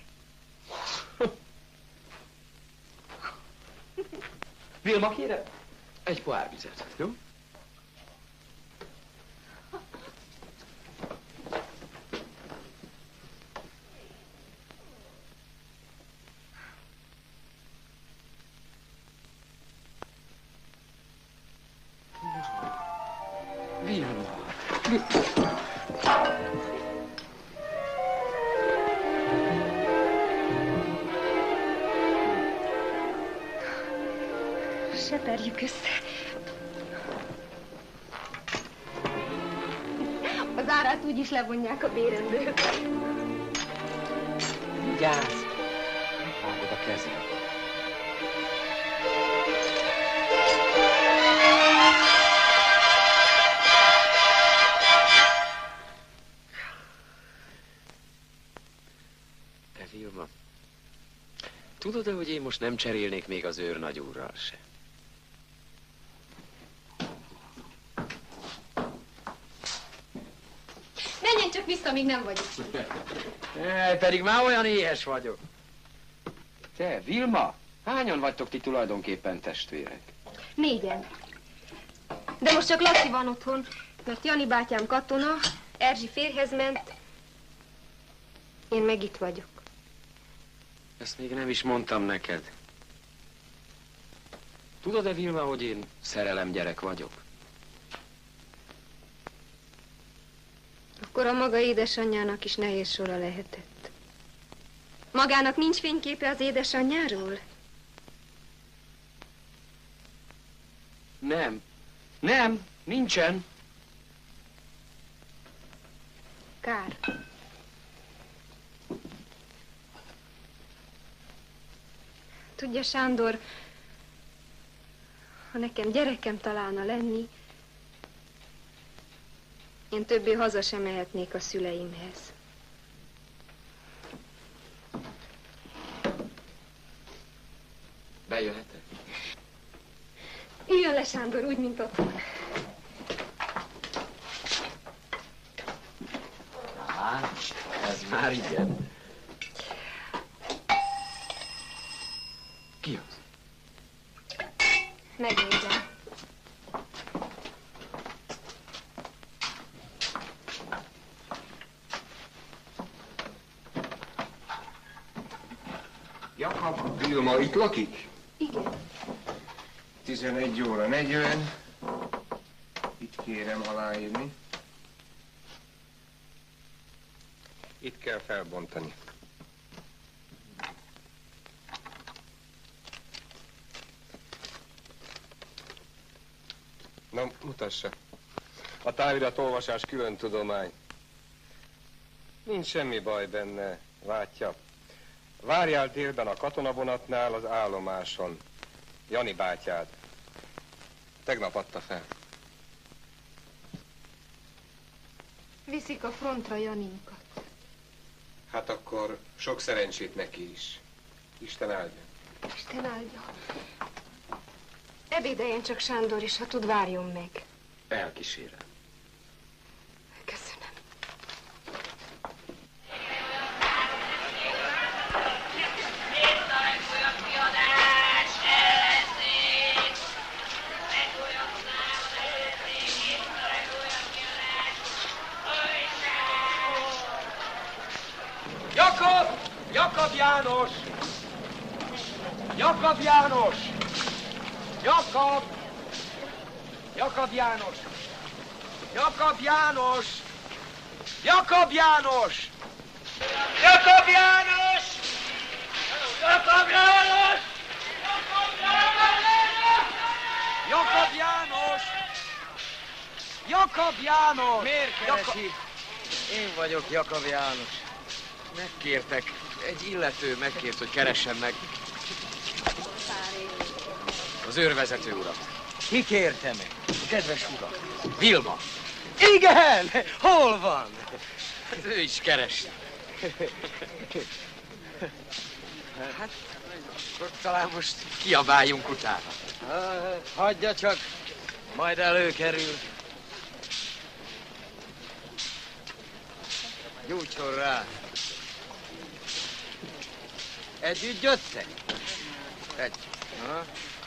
Vilma, kérem? Egy pohár vizet, jó? Seperjük össze. Az árát úgyis levonják a bérendők. Vigyázz! Vágod a kezed. Te, Vilma, tudod-e, hogy én most nem cserélnék még az őrnagyúrral se? Menjen csak vissza, míg nem vagyok. Pedig már olyan éhes vagyok. Te, Vilma, hányan vagytok ti tulajdonképpen testvérek? 4-en. De most csak Laci van otthon, mert Jani bátyám katona, Erzsi férjhez ment. Én meg itt vagyok. Ezt még nem is mondtam neked. Tudod-e, Vilma, hogy én szerelemgyerek vagyok? Akkor a maga édesanyjának is nehéz sora lehetett. Magának nincs fényképe az édesanyjáról? Nem, nincsen. Kár. Tudja, Sándor, ha nekem gyerekem találna lenni, én többé haza sem mehetnék a szüleimhez. Bejöhetek? Üljön le, Sándor, úgy, mint otthon. Ez már igen. Ki az? Megnézem. Jakab Vilma itt lakik? Igen. 11:40. Itt kérem aláírni. Itt kell felbontani. Na, mutassa. A távirat olvasás külön tudomány. Nincs semmi baj benne, látja. Várjál délben a katonavonatnál az állomáson. Jani bátyád. Tegnap adta fel. Viszik a frontra Janinkat. Hát akkor sok szerencsét neki is. Isten áldja. Isten áldja. Ebédeljen csak Sándor is, ha tud, várjon meg. Elkísérem. Köszönöm. Jakab János! Jakab János! Jakab! Jakab János! Jakab János! Jakab János! Jakab János! Jakab János! Jakab János! Jakab János! Miért keresi? Én vagyok Jakab János. Megkértek, egy illető megkért, hogy keressem meg az őrvezető urat. Ki kérte meg? Kedves uram. Vilma. Igen! Hol van? Hát ő is keresse. Hát, akkor talán most kiabáljunk utána. Hagyja csak, Majd előkerül. gyújtson rá. Együtt jöttek? Egy. Ha?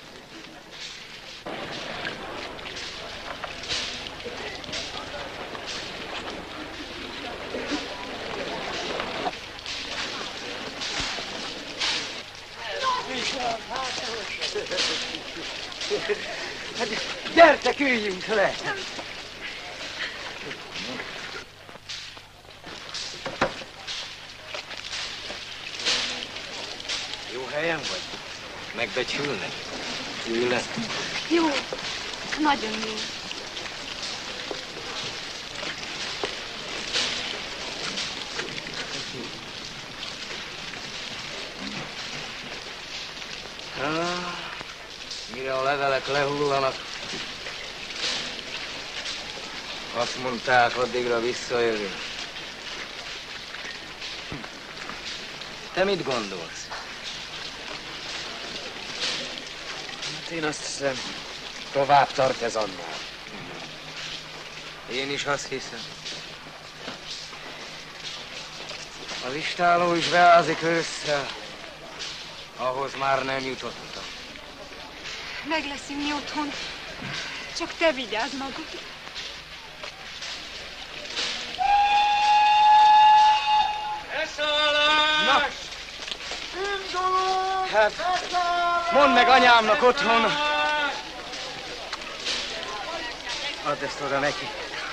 Hát, gyertek, üljünk le! Jó helyen vagy? Megbecsülnek? Ülnek? Jó, nagyon jó. Mire a levelek lehullanak, azt mondták, addigra visszajövünk. Te mit gondolsz? Hát én azt hiszem, tovább tart ez annál. Én is azt hiszem. Az istálló is beázik ősszel. Ahhoz már nem jutottam. Meg lesz inni otthon. Csak te vigyázz magad. Na, hát, mondd meg anyámnak otthon. Add ezt oda neki.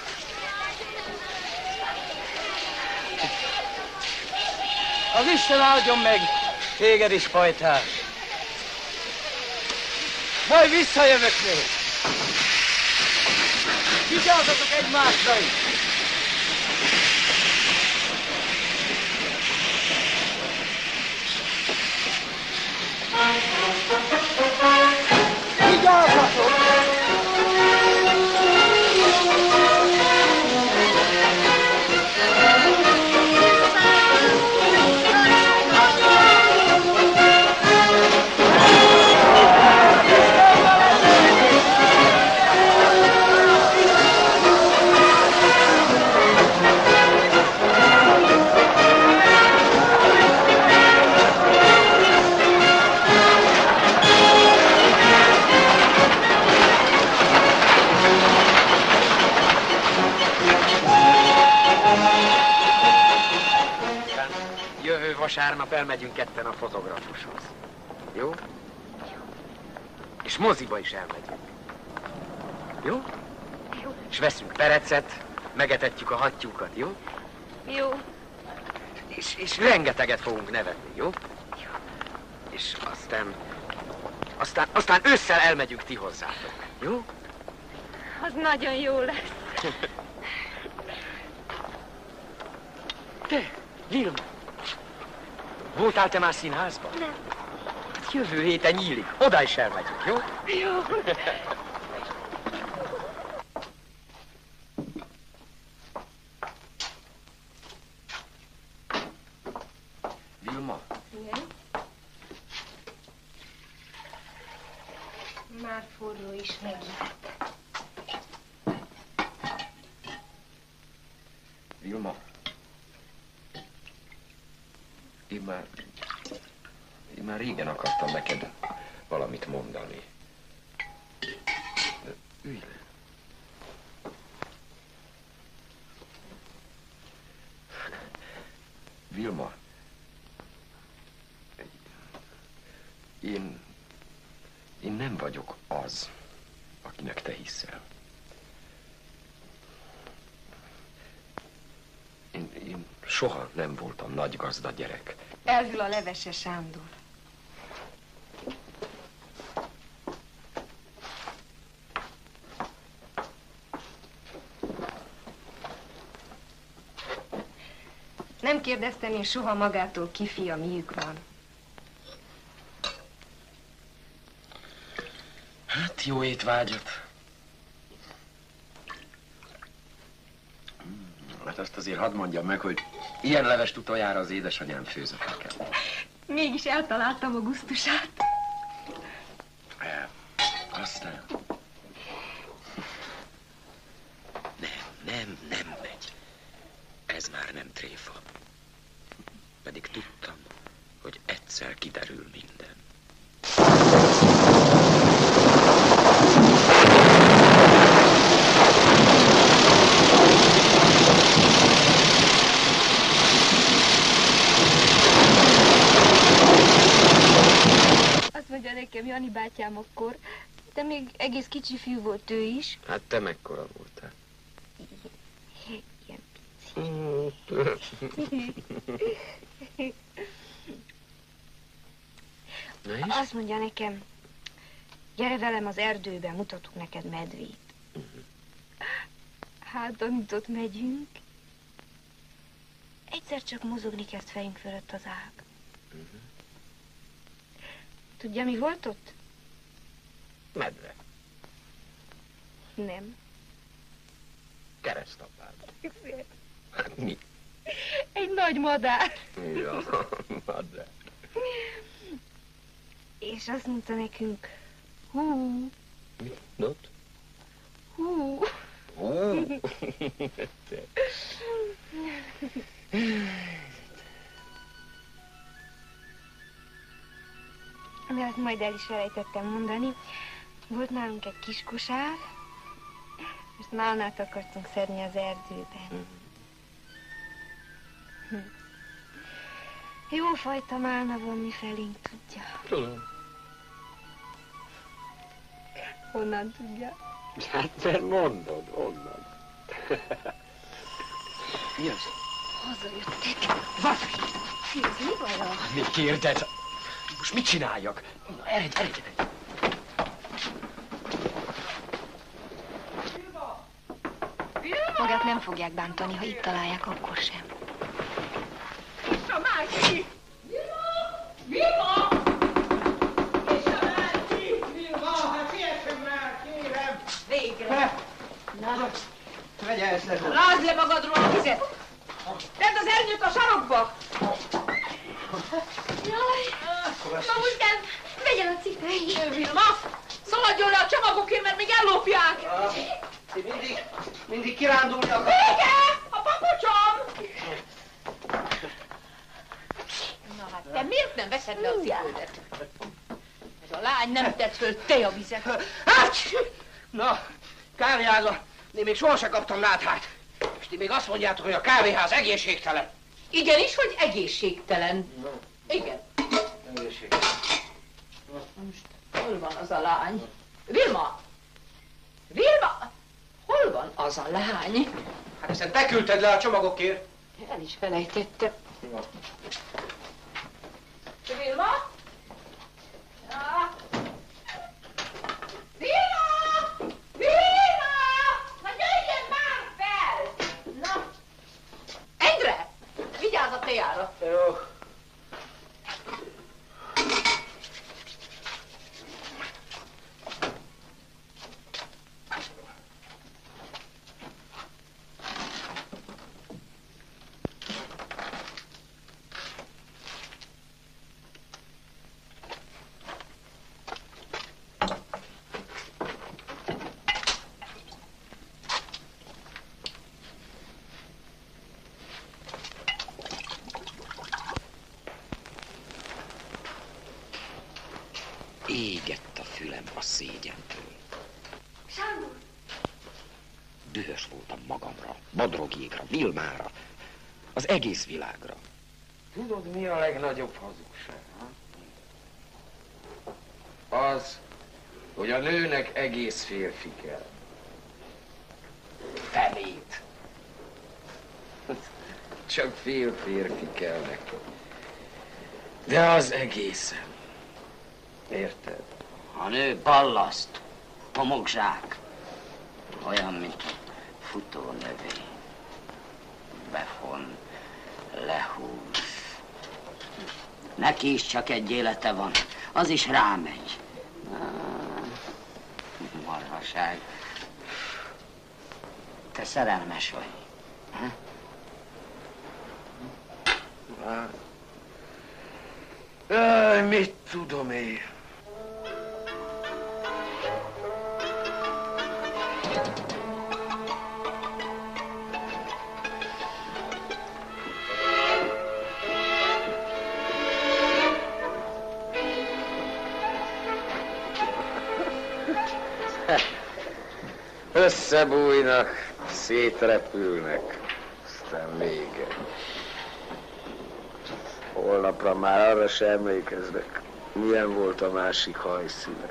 Az Isten áldjon meg téged is, pajtás. Majd visszajövök még. Vigyázzatok egymásra is. Vigyázzatok! Vasárnap elmegyünk ketten a fotográfushoz. Jó? És moziba is elmegyünk. Jó? Jó. És veszünk perecet, megetetjük a hattyúkat, jó? Jó. És rengeteget fogunk nevetni, jó? Jó. És aztán ősszel elmegyünk ti hozzátok, jó? Az nagyon jó lesz. Te, Vilma, voltál te már színházban? Nem. Hát jövő héten nyílik, oda is elmegyünk, jó? Jó. Vilma? Igen? Már forró is megijedt. Vilma? Én már régen akartam neked valamit mondani. Ülj le. Vilma, én nem vagyok az, akinek te hiszel. Én soha nem voltam nagy gazda gyerek. Elhűl a levese, Sándor. Nem kérdeztem én soha magától, ki fia, miük van. Hát jó étvágyat. Hát azt azért hadd mondjam meg, hogy ilyen levest utoljára az édesanyám főzött nekem. Mégis eltaláltam a gusztusát. Aztán... Nem megy. Ez már nem tréfa. Pedig tudtam, hogy egyszer kiderül minden. Azt mondja nekem Jani bátyám akkor, de még egész kicsi fiú volt ő is. Hát te mekkora voltál? Ilyen pici. Azt mondja nekem, gyere velem az erdőbe, mutatok neked medvét. Hát, amit ott megyünk, egyszer csak mozogni kezd fejünk fölött az ág. Tudja, mi volt ott? Medve. Nem. Keresztapád. Hát mi? Egy nagy madár. Ja, madár. És azt mondta nekünk, hú. Mit mondott? Hú. Hú. De azt majd el is felejtettem mondani. Volt nálunk egy kis kosár, és málnát akartunk szedni az erdőben. Jó fajta málna van mi felénk, tudja. Tudom. Honnan tudja? Hát mert mondod, onnan. Mi az? Hazajöttek. Vafi! Ez mi baj? Mi kérdez? Most mit csináljak? Na, eredj! Magát nem fogják bántani, ha itt találják, akkor sem. Vissza, Márki! Vilma! Vissza, Márki! Vilma, hát siessen már, kérem! Végre! Na, vegye ezt le! Rázd le magadról a vizet! Tedd az ernyőt a sarokba! Jaj! Mamuskám, vegyen a cipői! Vilma! Szaladjon le a csomagokért, mert még ellopják! Ti mindig kirándulni akar. Vége! A papucsom! Na hát, te miért nem veszed le a cipődet? Ez a lány nem tett föl tejavizet. Hát! Na, kávéháza, én még sohasem kaptam náthát. És ti még azt mondjátok, hogy a kávéház egészségtelen. Igenis, hogy egészségtelen. Igen. Egészségtelen. Most hol van az a lány? Vilma! Vilma! Hol van az a lány? Hát hiszen te küldted le a csomagokért. El is felejtettem. Vilma? Ja. Vilma! Vilma! Na jöjjön már fel! Na! Endre! Sándor! Dühös voltam magamra, Bodrogjékra, Vilmára, az egész világra. Tudod, mi a legnagyobb hazugság? Az, hogy a nőnek egész férfi kell. Felét. Csak fél férfi kell neki. De az egészen. Érted? A nő ballaszt, homokzsák. Olyan, mint futó növény. Befon, lehúz. Neki is csak egy élete van, az is rámegy. Marhaság. Te szerelmes vagy. Mit tudom én? Összebújnak, szétrepülnek, aztán vége. Holnapra már arra sem emlékeznek, milyen volt a másik hajszíne.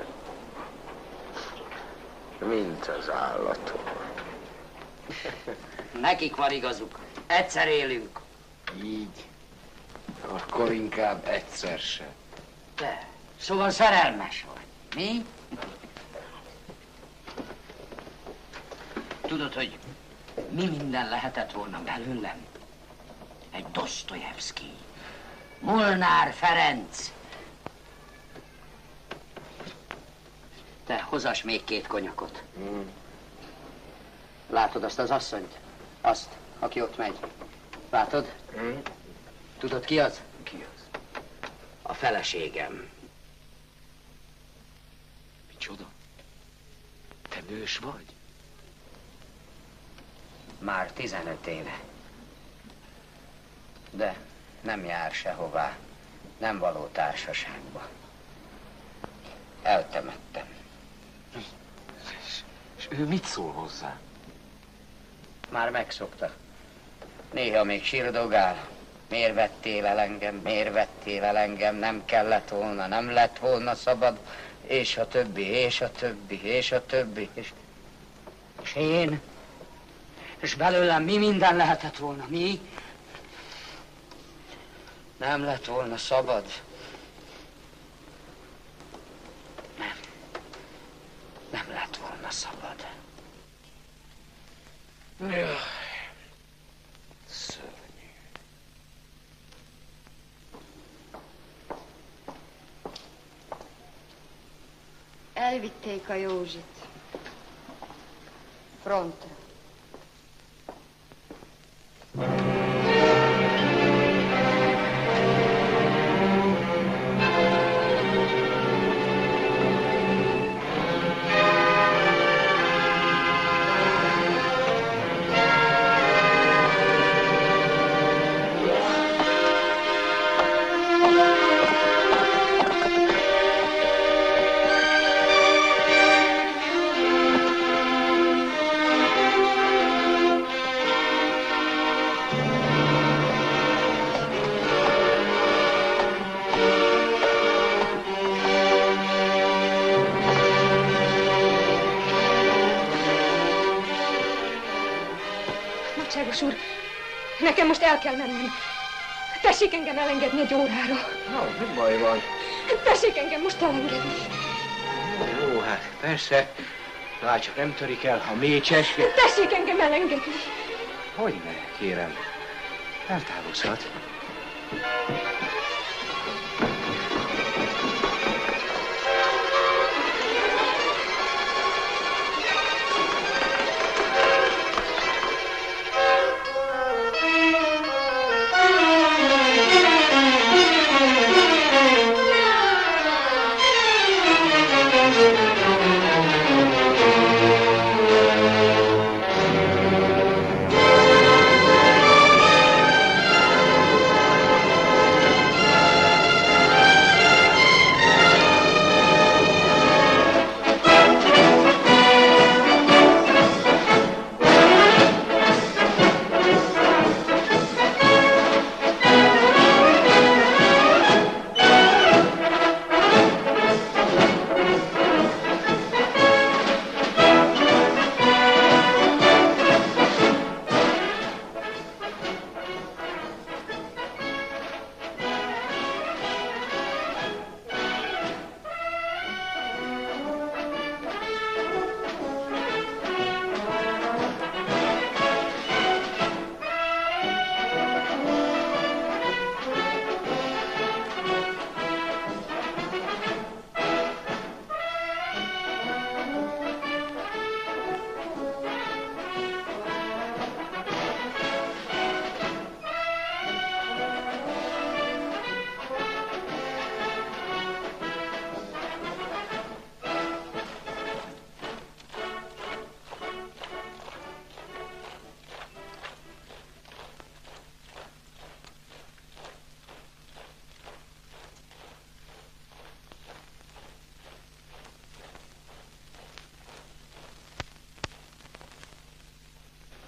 Mint az állatok. Nekik van igazuk, egyszer élünk. Így. Akkor inkább egyszer se. Te, szóval szerelmes vagy, mi? Tudod, hogy mi minden lehetett volna belőlem? Egy Dosztojevszkij, Molnár Ferenc. Te hozas még 2 konyakot. Látod azt az asszonyt? Azt, aki ott megy. Látod? Tudod, ki az? Ki az? A feleségem. Micsoda? Te nős vagy? Már 15 éve. De nem jár sehová. Nem való társaságba. Eltemettem. És ő mit szól hozzá? Már megszokta. Néha még sírdogál. Miért vettél el engem? Miért vettél el engem? Nem kellett volna, nem lett volna szabad. És a többi, és a többi, és a többi. És én? És belőlem mi minden lehetett volna? Mi? Nem lett volna szabad. Nem. Nem lett volna szabad. Jaj. Szörnyű. Elvitték a Józsit. Frontra. Nagyságos úr, nekem most el kell mennem. Tessék engem elengedni egy órára. Mi baj van? Tessék engem most elengedni. Jó, hát persze. Hát csak nem törik el a mécses. Tessék engem elengedni. Hogyne, kérem. Eltávozhat.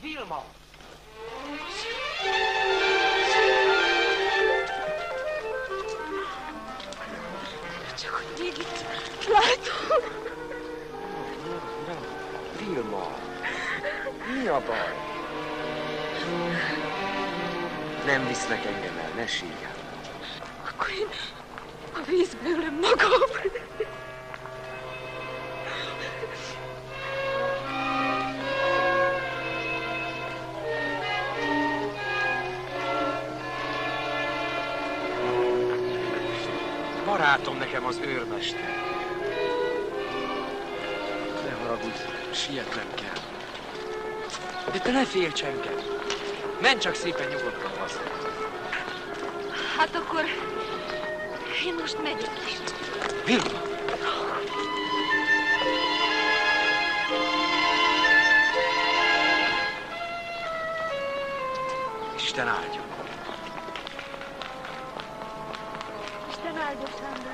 Vilma! Csak hogy még itt látom. Vilma! Mi a baj? Nem visznek engem el, ne sírjál. Akkor én a vízbe ölöm magam. Barátom nekem az őrmester. Ne haragudj, sietnem kell. De te ne félj, Csenke. Menj csak szépen nyugodtan haza. Hát akkor én most megyek is. Vilma! Isten áldjon. Isten áldja, Sándor.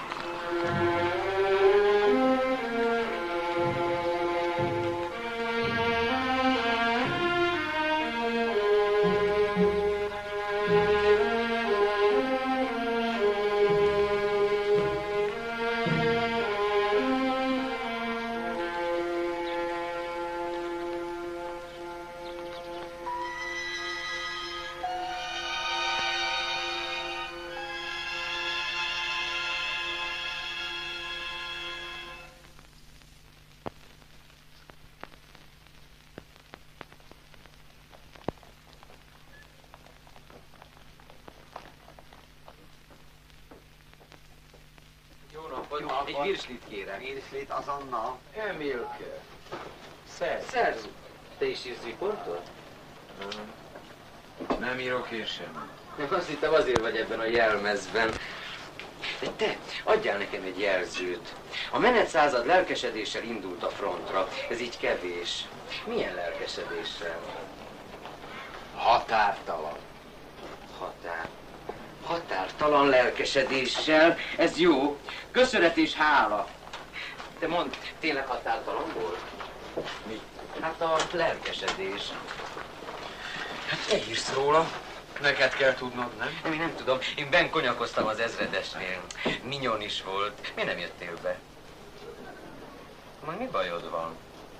Egy virslit kérek. Virslit azonnal. Emilke. Szerző. Te is írsz riportot? Nem írok én sem. Azt hittem, azért vagy ebben a jelmezben. De te, adjál nekem egy jelzőt. A menetszázad lelkesedéssel indult a frontra. Ez így kevés. Milyen lelkesedéssel? Határtalan. Határtalan lelkesedéssel. Ez jó. Köszönet és hála. Te mondd, tényleg határtalan volt? Mi? Hát a lelkesedés. Hát te írsz róla. Neked kell tudnod, nem? Én nem tudom. Én benn konyakoztam az ezredesnél. Minyon is volt. Miért nem jöttél be? Majd mi bajod van?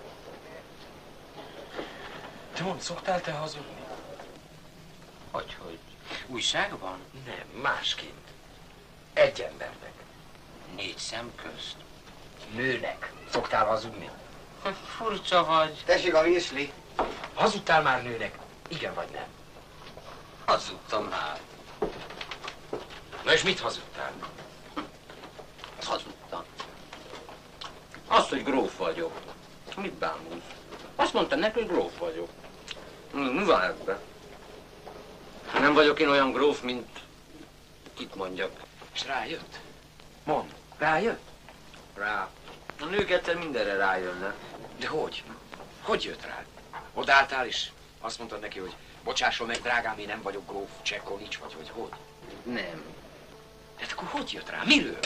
Te mondd, szoktál te hazudni? Hogyhogy? Újság van? Nem, másként. Egy embernek. 4 szem közt. Nőnek. Szoktál hazudni? Furcsa vagy. Tessék a virsli. Hazudtál már nőnek? Igen vagy nem? Hazudtam már. Na és mit hazudtál? Hazudtam. Azt, hogy gróf vagyok. Mit bámulsz? Azt mondtam neki, hogy gróf vagyok. Mi van ebben? Nem vagyok én olyan gróf, mint... Kit mondjak? És rájött? Mondd, rájött? Rá. A nők egyszer mindenre rájönnek. De hogy? Hogy jött rád? Odálltál is? Azt mondtad neki, hogy bocsásson meg, drágám, én nem vagyok gróf Csekonics, vagy hogy hogy? Nem. De akkor hogy jött rá? Miről?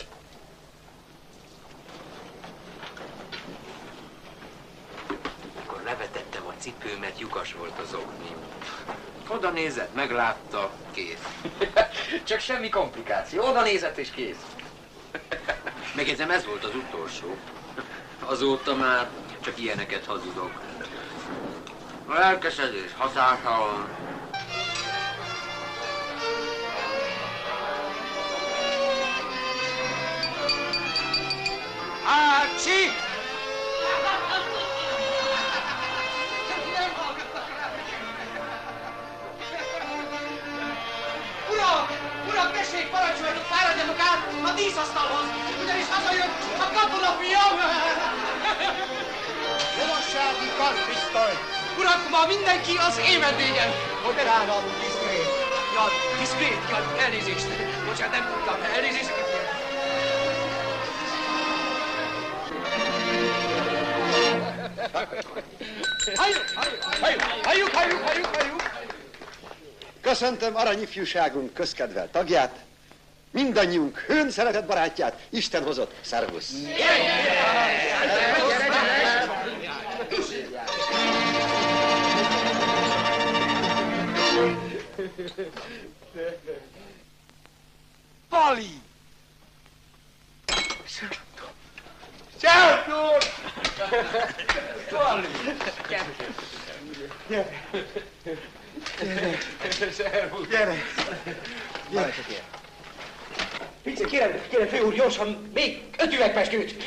Akkor levetettem a cipőmet, lyukas volt az oknim. Oda nézett, meglátta, kész. Csak semmi komplikáció. Oda nézett és kész. Megjegyzem, ez volt az utolsó. Azóta már csak ilyeneket hazudok. A lelkesedés határtalan. Ácsi! Urak, tessék, parancsoljatok, fáradjatok át a díszasztalhoz, ugyanis hazajön a katonafiam! Lovassági karpisztoly! Urak, ma mindenki az én vendégem! Moderálom, diszkrét! Ja, diszkrét, ja, elnézést. Bocsánat, nem tudtam, elnézést. Halljuk! Köszöntöm aranyifjúságunk közkedvelt tagját, mindannyiunk hőn szeretett barátját, Isten hozott. Szervusz! Pali! Sándor! Pali! Gyere! Szervusz! Gyere! Gyere! Pici, kérem, főúr, gyorsan, még 5 üvegpeskőt!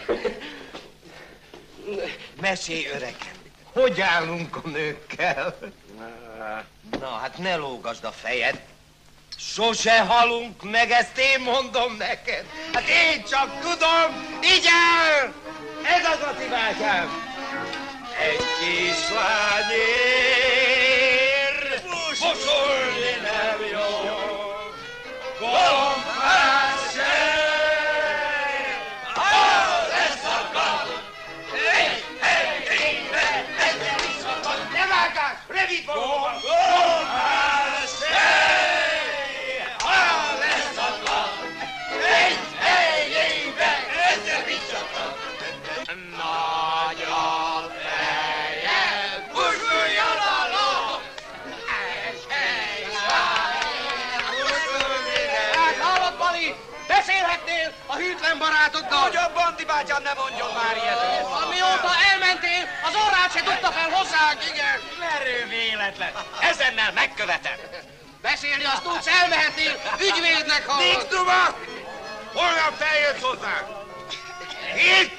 Mesélj, öregem! Hogy állunk a nőkkel? Na, hát ne lógasd a fejed. Sose halunk meg, ezt én mondom neked. Hát én csak tudom, igyál! Ez az Laci bátyám! Egy kislányér, mosolni nem jó, gombás se, az leszakad, ezzel is szakad, ne vágás, rövid valóban, gombás se, az leszakad, egy helyében, ezzel is szakad. Nagy a fejem, pusztuljon a ló! Hát hallod, Bali? Beszélhetnél a hűtlen barátoddal? Hogyan, Bandi bátyám, ne mondjon már ilyet! Amióta elmentél, az orrát se tudta fel hozzánk, igen! Merő véletlen! Ezennel megkövetem! Beszélni azt tudsz, elmehetnél ügyvédnek, ha... Dikduma! Holnap te jössz hozzánk! Itt!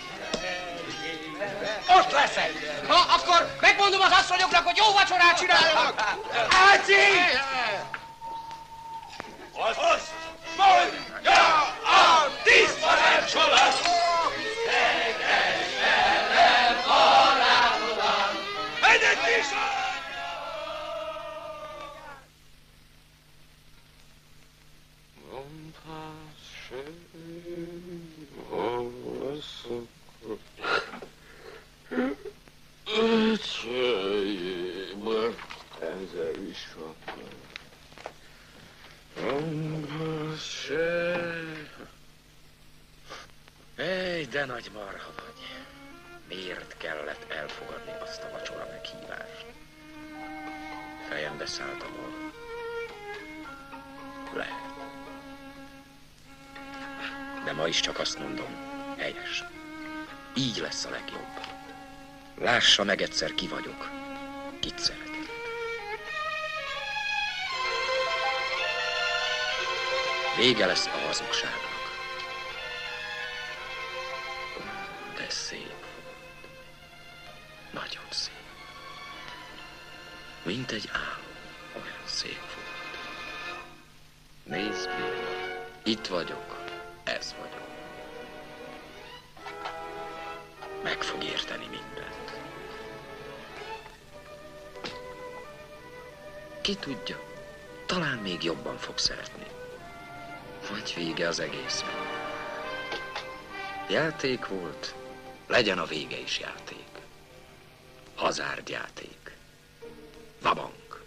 Ott leszek! Ha, akkor megmondom az asszonyoknak, hogy jó vacsorát csináljanak! Ácsi! Azt mondja a tisztanácsolat! Teges velem barátodat! Egyet is! Öcsejében ezzel is akar. Ej, de nagy marha vagy. Miért kellett elfogadni azt a vacsora meghívást? Fejembe szálltam volna. Lehet. De ma is csak azt mondom, helyes. Így lesz a legjobb. Lássa meg egyszer, ki vagyok, kit szeretek. Vége lesz a hazugságnak. De szép volt. Nagyon szép. Mint egy álom, olyan szép volt. Nézd, Béla, itt vagyok, ez vagyok. Meg fog érteni mindent. Ki tudja, talán még jobban fog szeretni. Vagy vége az egésznek. Játék volt, legyen a vége is játék. Hazárdjáték. Vabank.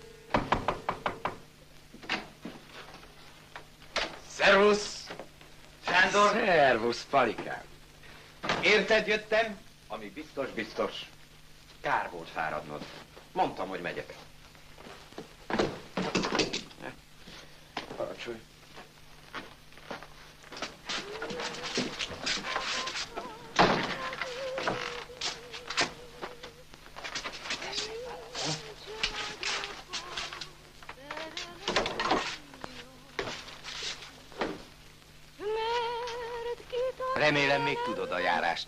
Szervusz! Sándor! Szervusz, Palikám. Érted jöttem? Ami biztos. Kár volt fáradnod. Mondtam, hogy megyek. Parancsolj. Remélem, még tudod a járást.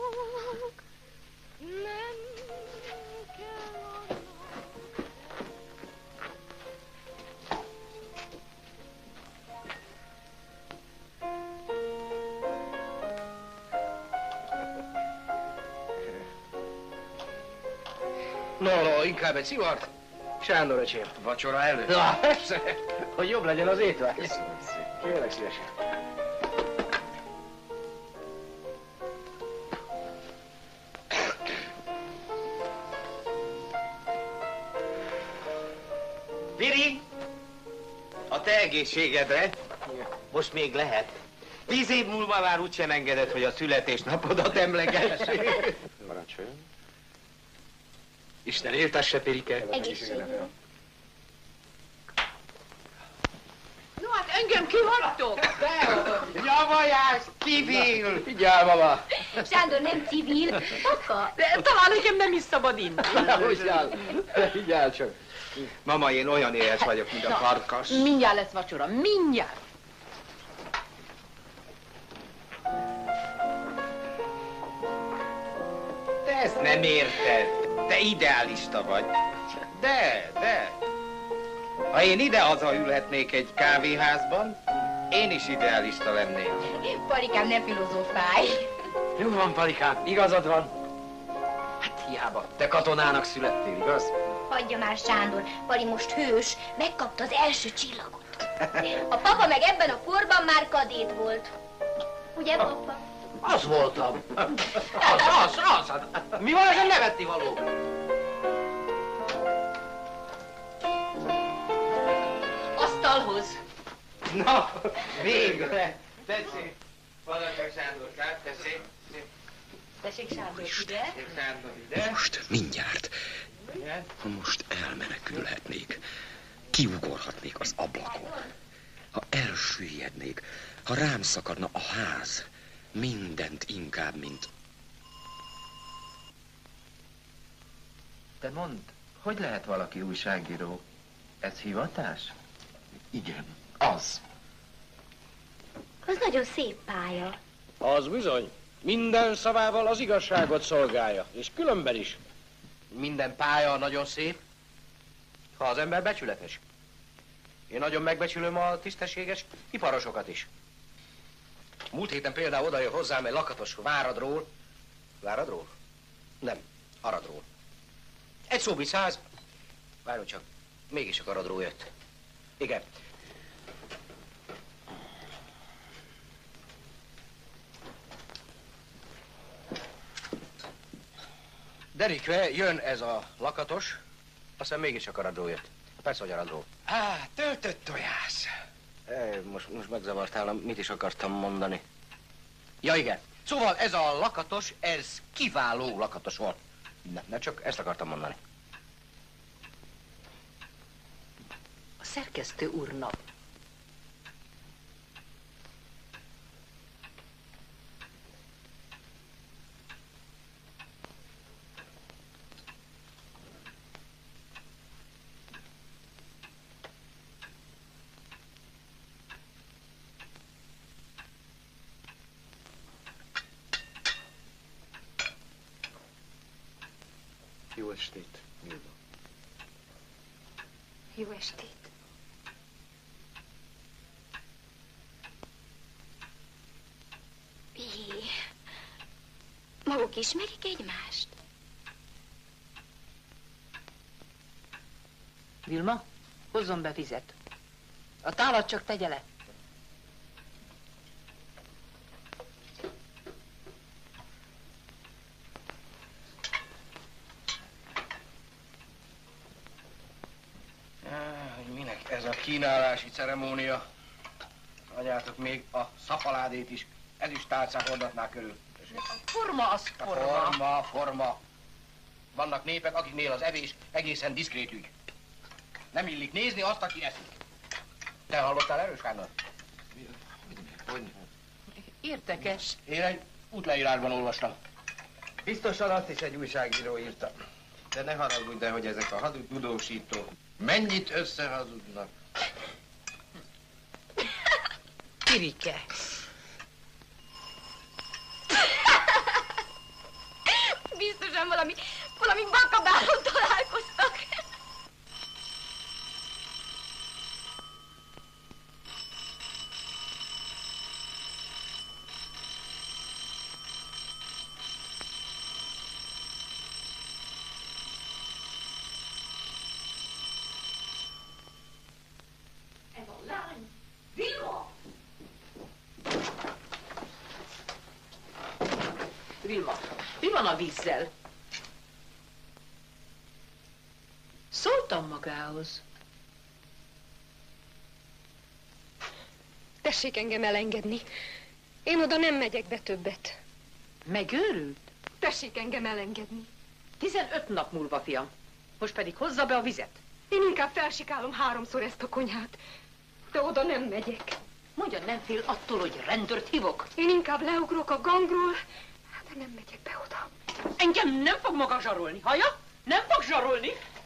No, inkább egy szivart. Sándor öcsém. Vacsora előtt? Na, persze, hogy jobb legyen az étel. Kérlek szívesen. Viri, a te egészségedre. Most még lehet. 10 év múlva már úgysem engeded, hogy a születésnapodat emlegessék. Parancsoljon. Isten éltesse, Pirike. Egészségre. Hát engem kihagytok? Javajás, civil! Figyelj, mama! Sándor nem civil, papa. De talán nekem nem is szabad inni. Figyelj csak. Mama, én olyan éhes vagyok, mint a farkas. Mindjárt lesz vacsora, mindjárt. Te ezt nem érted. Te idealista vagy. De. Ha én ide-haza ülhetnék egy kávéházban, én is idealista lennék. Palikám, ne filozófálj. Jó van, Palikám, igazad van. Hát hiába, te katonának születtél, igaz? Hagyja már, Sándor, Pali most hős, megkapta az első csillagot. A papa meg ebben a korban már kadét volt. Ugye, papa? Az voltam. Az. Mi van ezen nevetni való? Asztalhoz. Na, végre. Tessék, Palacsak Sándorkát, tessék. Tessék, Sándor, ide. Sándor, ide. Most, mindjárt. Ha most elmenekülhetnék, kiugorhatnék az ablakon. Ha elsüllyednék, ha rám szakadna a ház, mindent inkább, mint... Te mondd, hogy lehet valaki újságíró? Ez hivatás? Igen, az. Az nagyon szép pálya. Az bizony. Minden szavával az igazságot szolgálja, és különben is. Minden pálya nagyon szép, ha az ember becsületes. Én nagyon megbecsülöm a tisztességes iparosokat is. Múlt héten például odajön hozzám egy lakatos Váradról. Váradról? Nem, Aradról. Egy szóbli 100. Várjon csak, mégis a Aradról jött. Igen. Derikve jön ez a lakatos, aztán mégis a Aradról jött. Persze, hogy Aradról. Töltött tojás. Most megzavartál, mit is akartam mondani. Ja, igen. Szóval ez a lakatos, ez kiváló lakatos volt. Nem csak ezt akartam mondani. A szerkesztő úrnak. Jó estét, Vilma. Jó estét. Maguk ismerik egymást? Vilma, hozzon be vizet. A tálat csak tegye le. Minek ez a kínálási ceremónia? Anyátok még a szapaládét is, ez is tálcán hordatná körül. A forma az forma. Forma. Vannak népek, akiknél az evés egészen diszkrét ügy. Nem illik nézni azt, aki eszik. Te hallottál erről, Sándor? Hogy? Érdekes. Én egy útleírásban olvastam. Biztosan azt is egy újságíró írta. De ne haragudj, de hogy ezek a hadudósítók mennyit összehazudnak. Pirike. Biztosan valami bakabálon találkoztak. Ez a lány. Vilma! Vilma, mi van a vízzel? Szóltam magához. Tessék engem elengedni. Én oda nem megyek be többet. Megőrült? Tessék engem elengedni. 15 nap múlva, fiam. Most pedig hozza be a vizet. Én inkább felsikálom 3-szor ezt a konyhát. De oda nem megyek. Mondja, nem fél attól, hogy rendőrt hívok? Én inkább leugrok a gangról, de nem megyek be oda. Engem nem fog maga zsarolni, hallja? Nem fog zsarolni.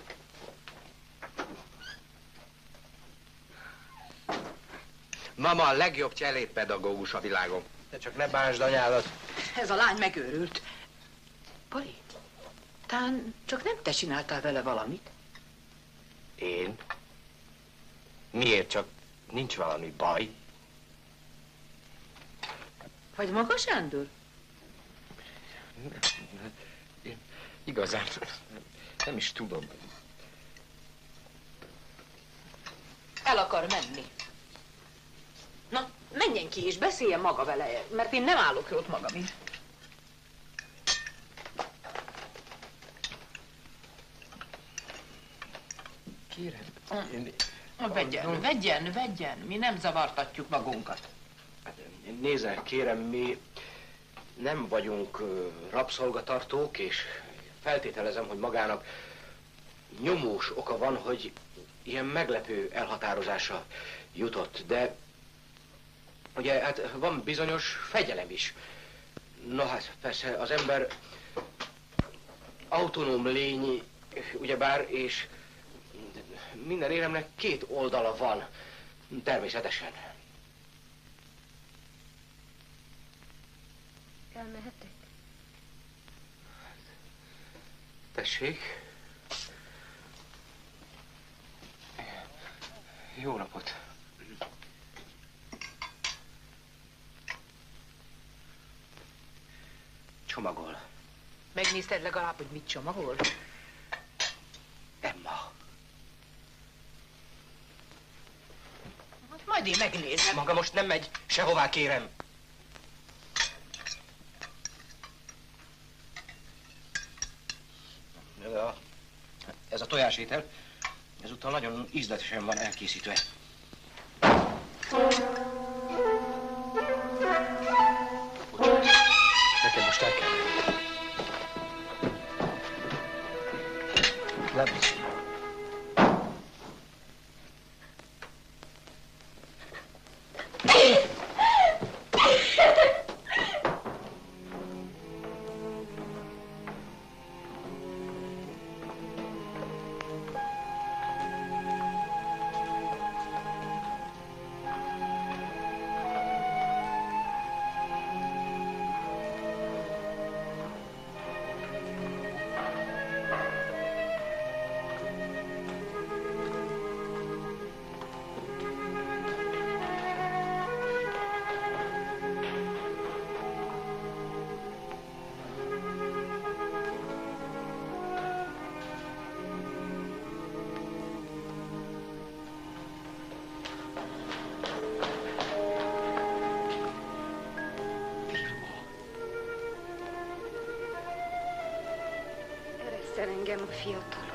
Mama a legjobb cselédpedagógus a világon. De csak ne bánsd anyádat. Ez a lány megőrült. Pali, tán csak nem te csináltál vele valamit? Én? Miért? Csak nincs valami baj? Vagy maga, Sándor? Én igazán nem is tudom. El akar menni. Na, menjen ki és beszéljen maga vele, mert én nem állok jót magamért. Kérem. Vegyen, mi nem zavartatjuk magunkat. Nézze, kérem, mi nem vagyunk rabszolgatartók, és feltételezem, hogy magának nyomós oka van, hogy ilyen meglepő elhatározása jutott, de ugye hát van bizonyos fegyelem is. Na hát persze az ember autonóm lény, ugyebár, és minden éremnek két oldala van, természetesen. Elmehetek? Tessék. Jó napot. Csomagol. Megnézted legalább, hogy mit csomagol? Emma. Hát majd én megnézem. Maga most nem megy sehová, kérem. Ez a tojásétel, ezúttal nagyon ízletesen van elkészítve. Bocsánat, nekem most el kell menni. Levisz. Engem a fiatal.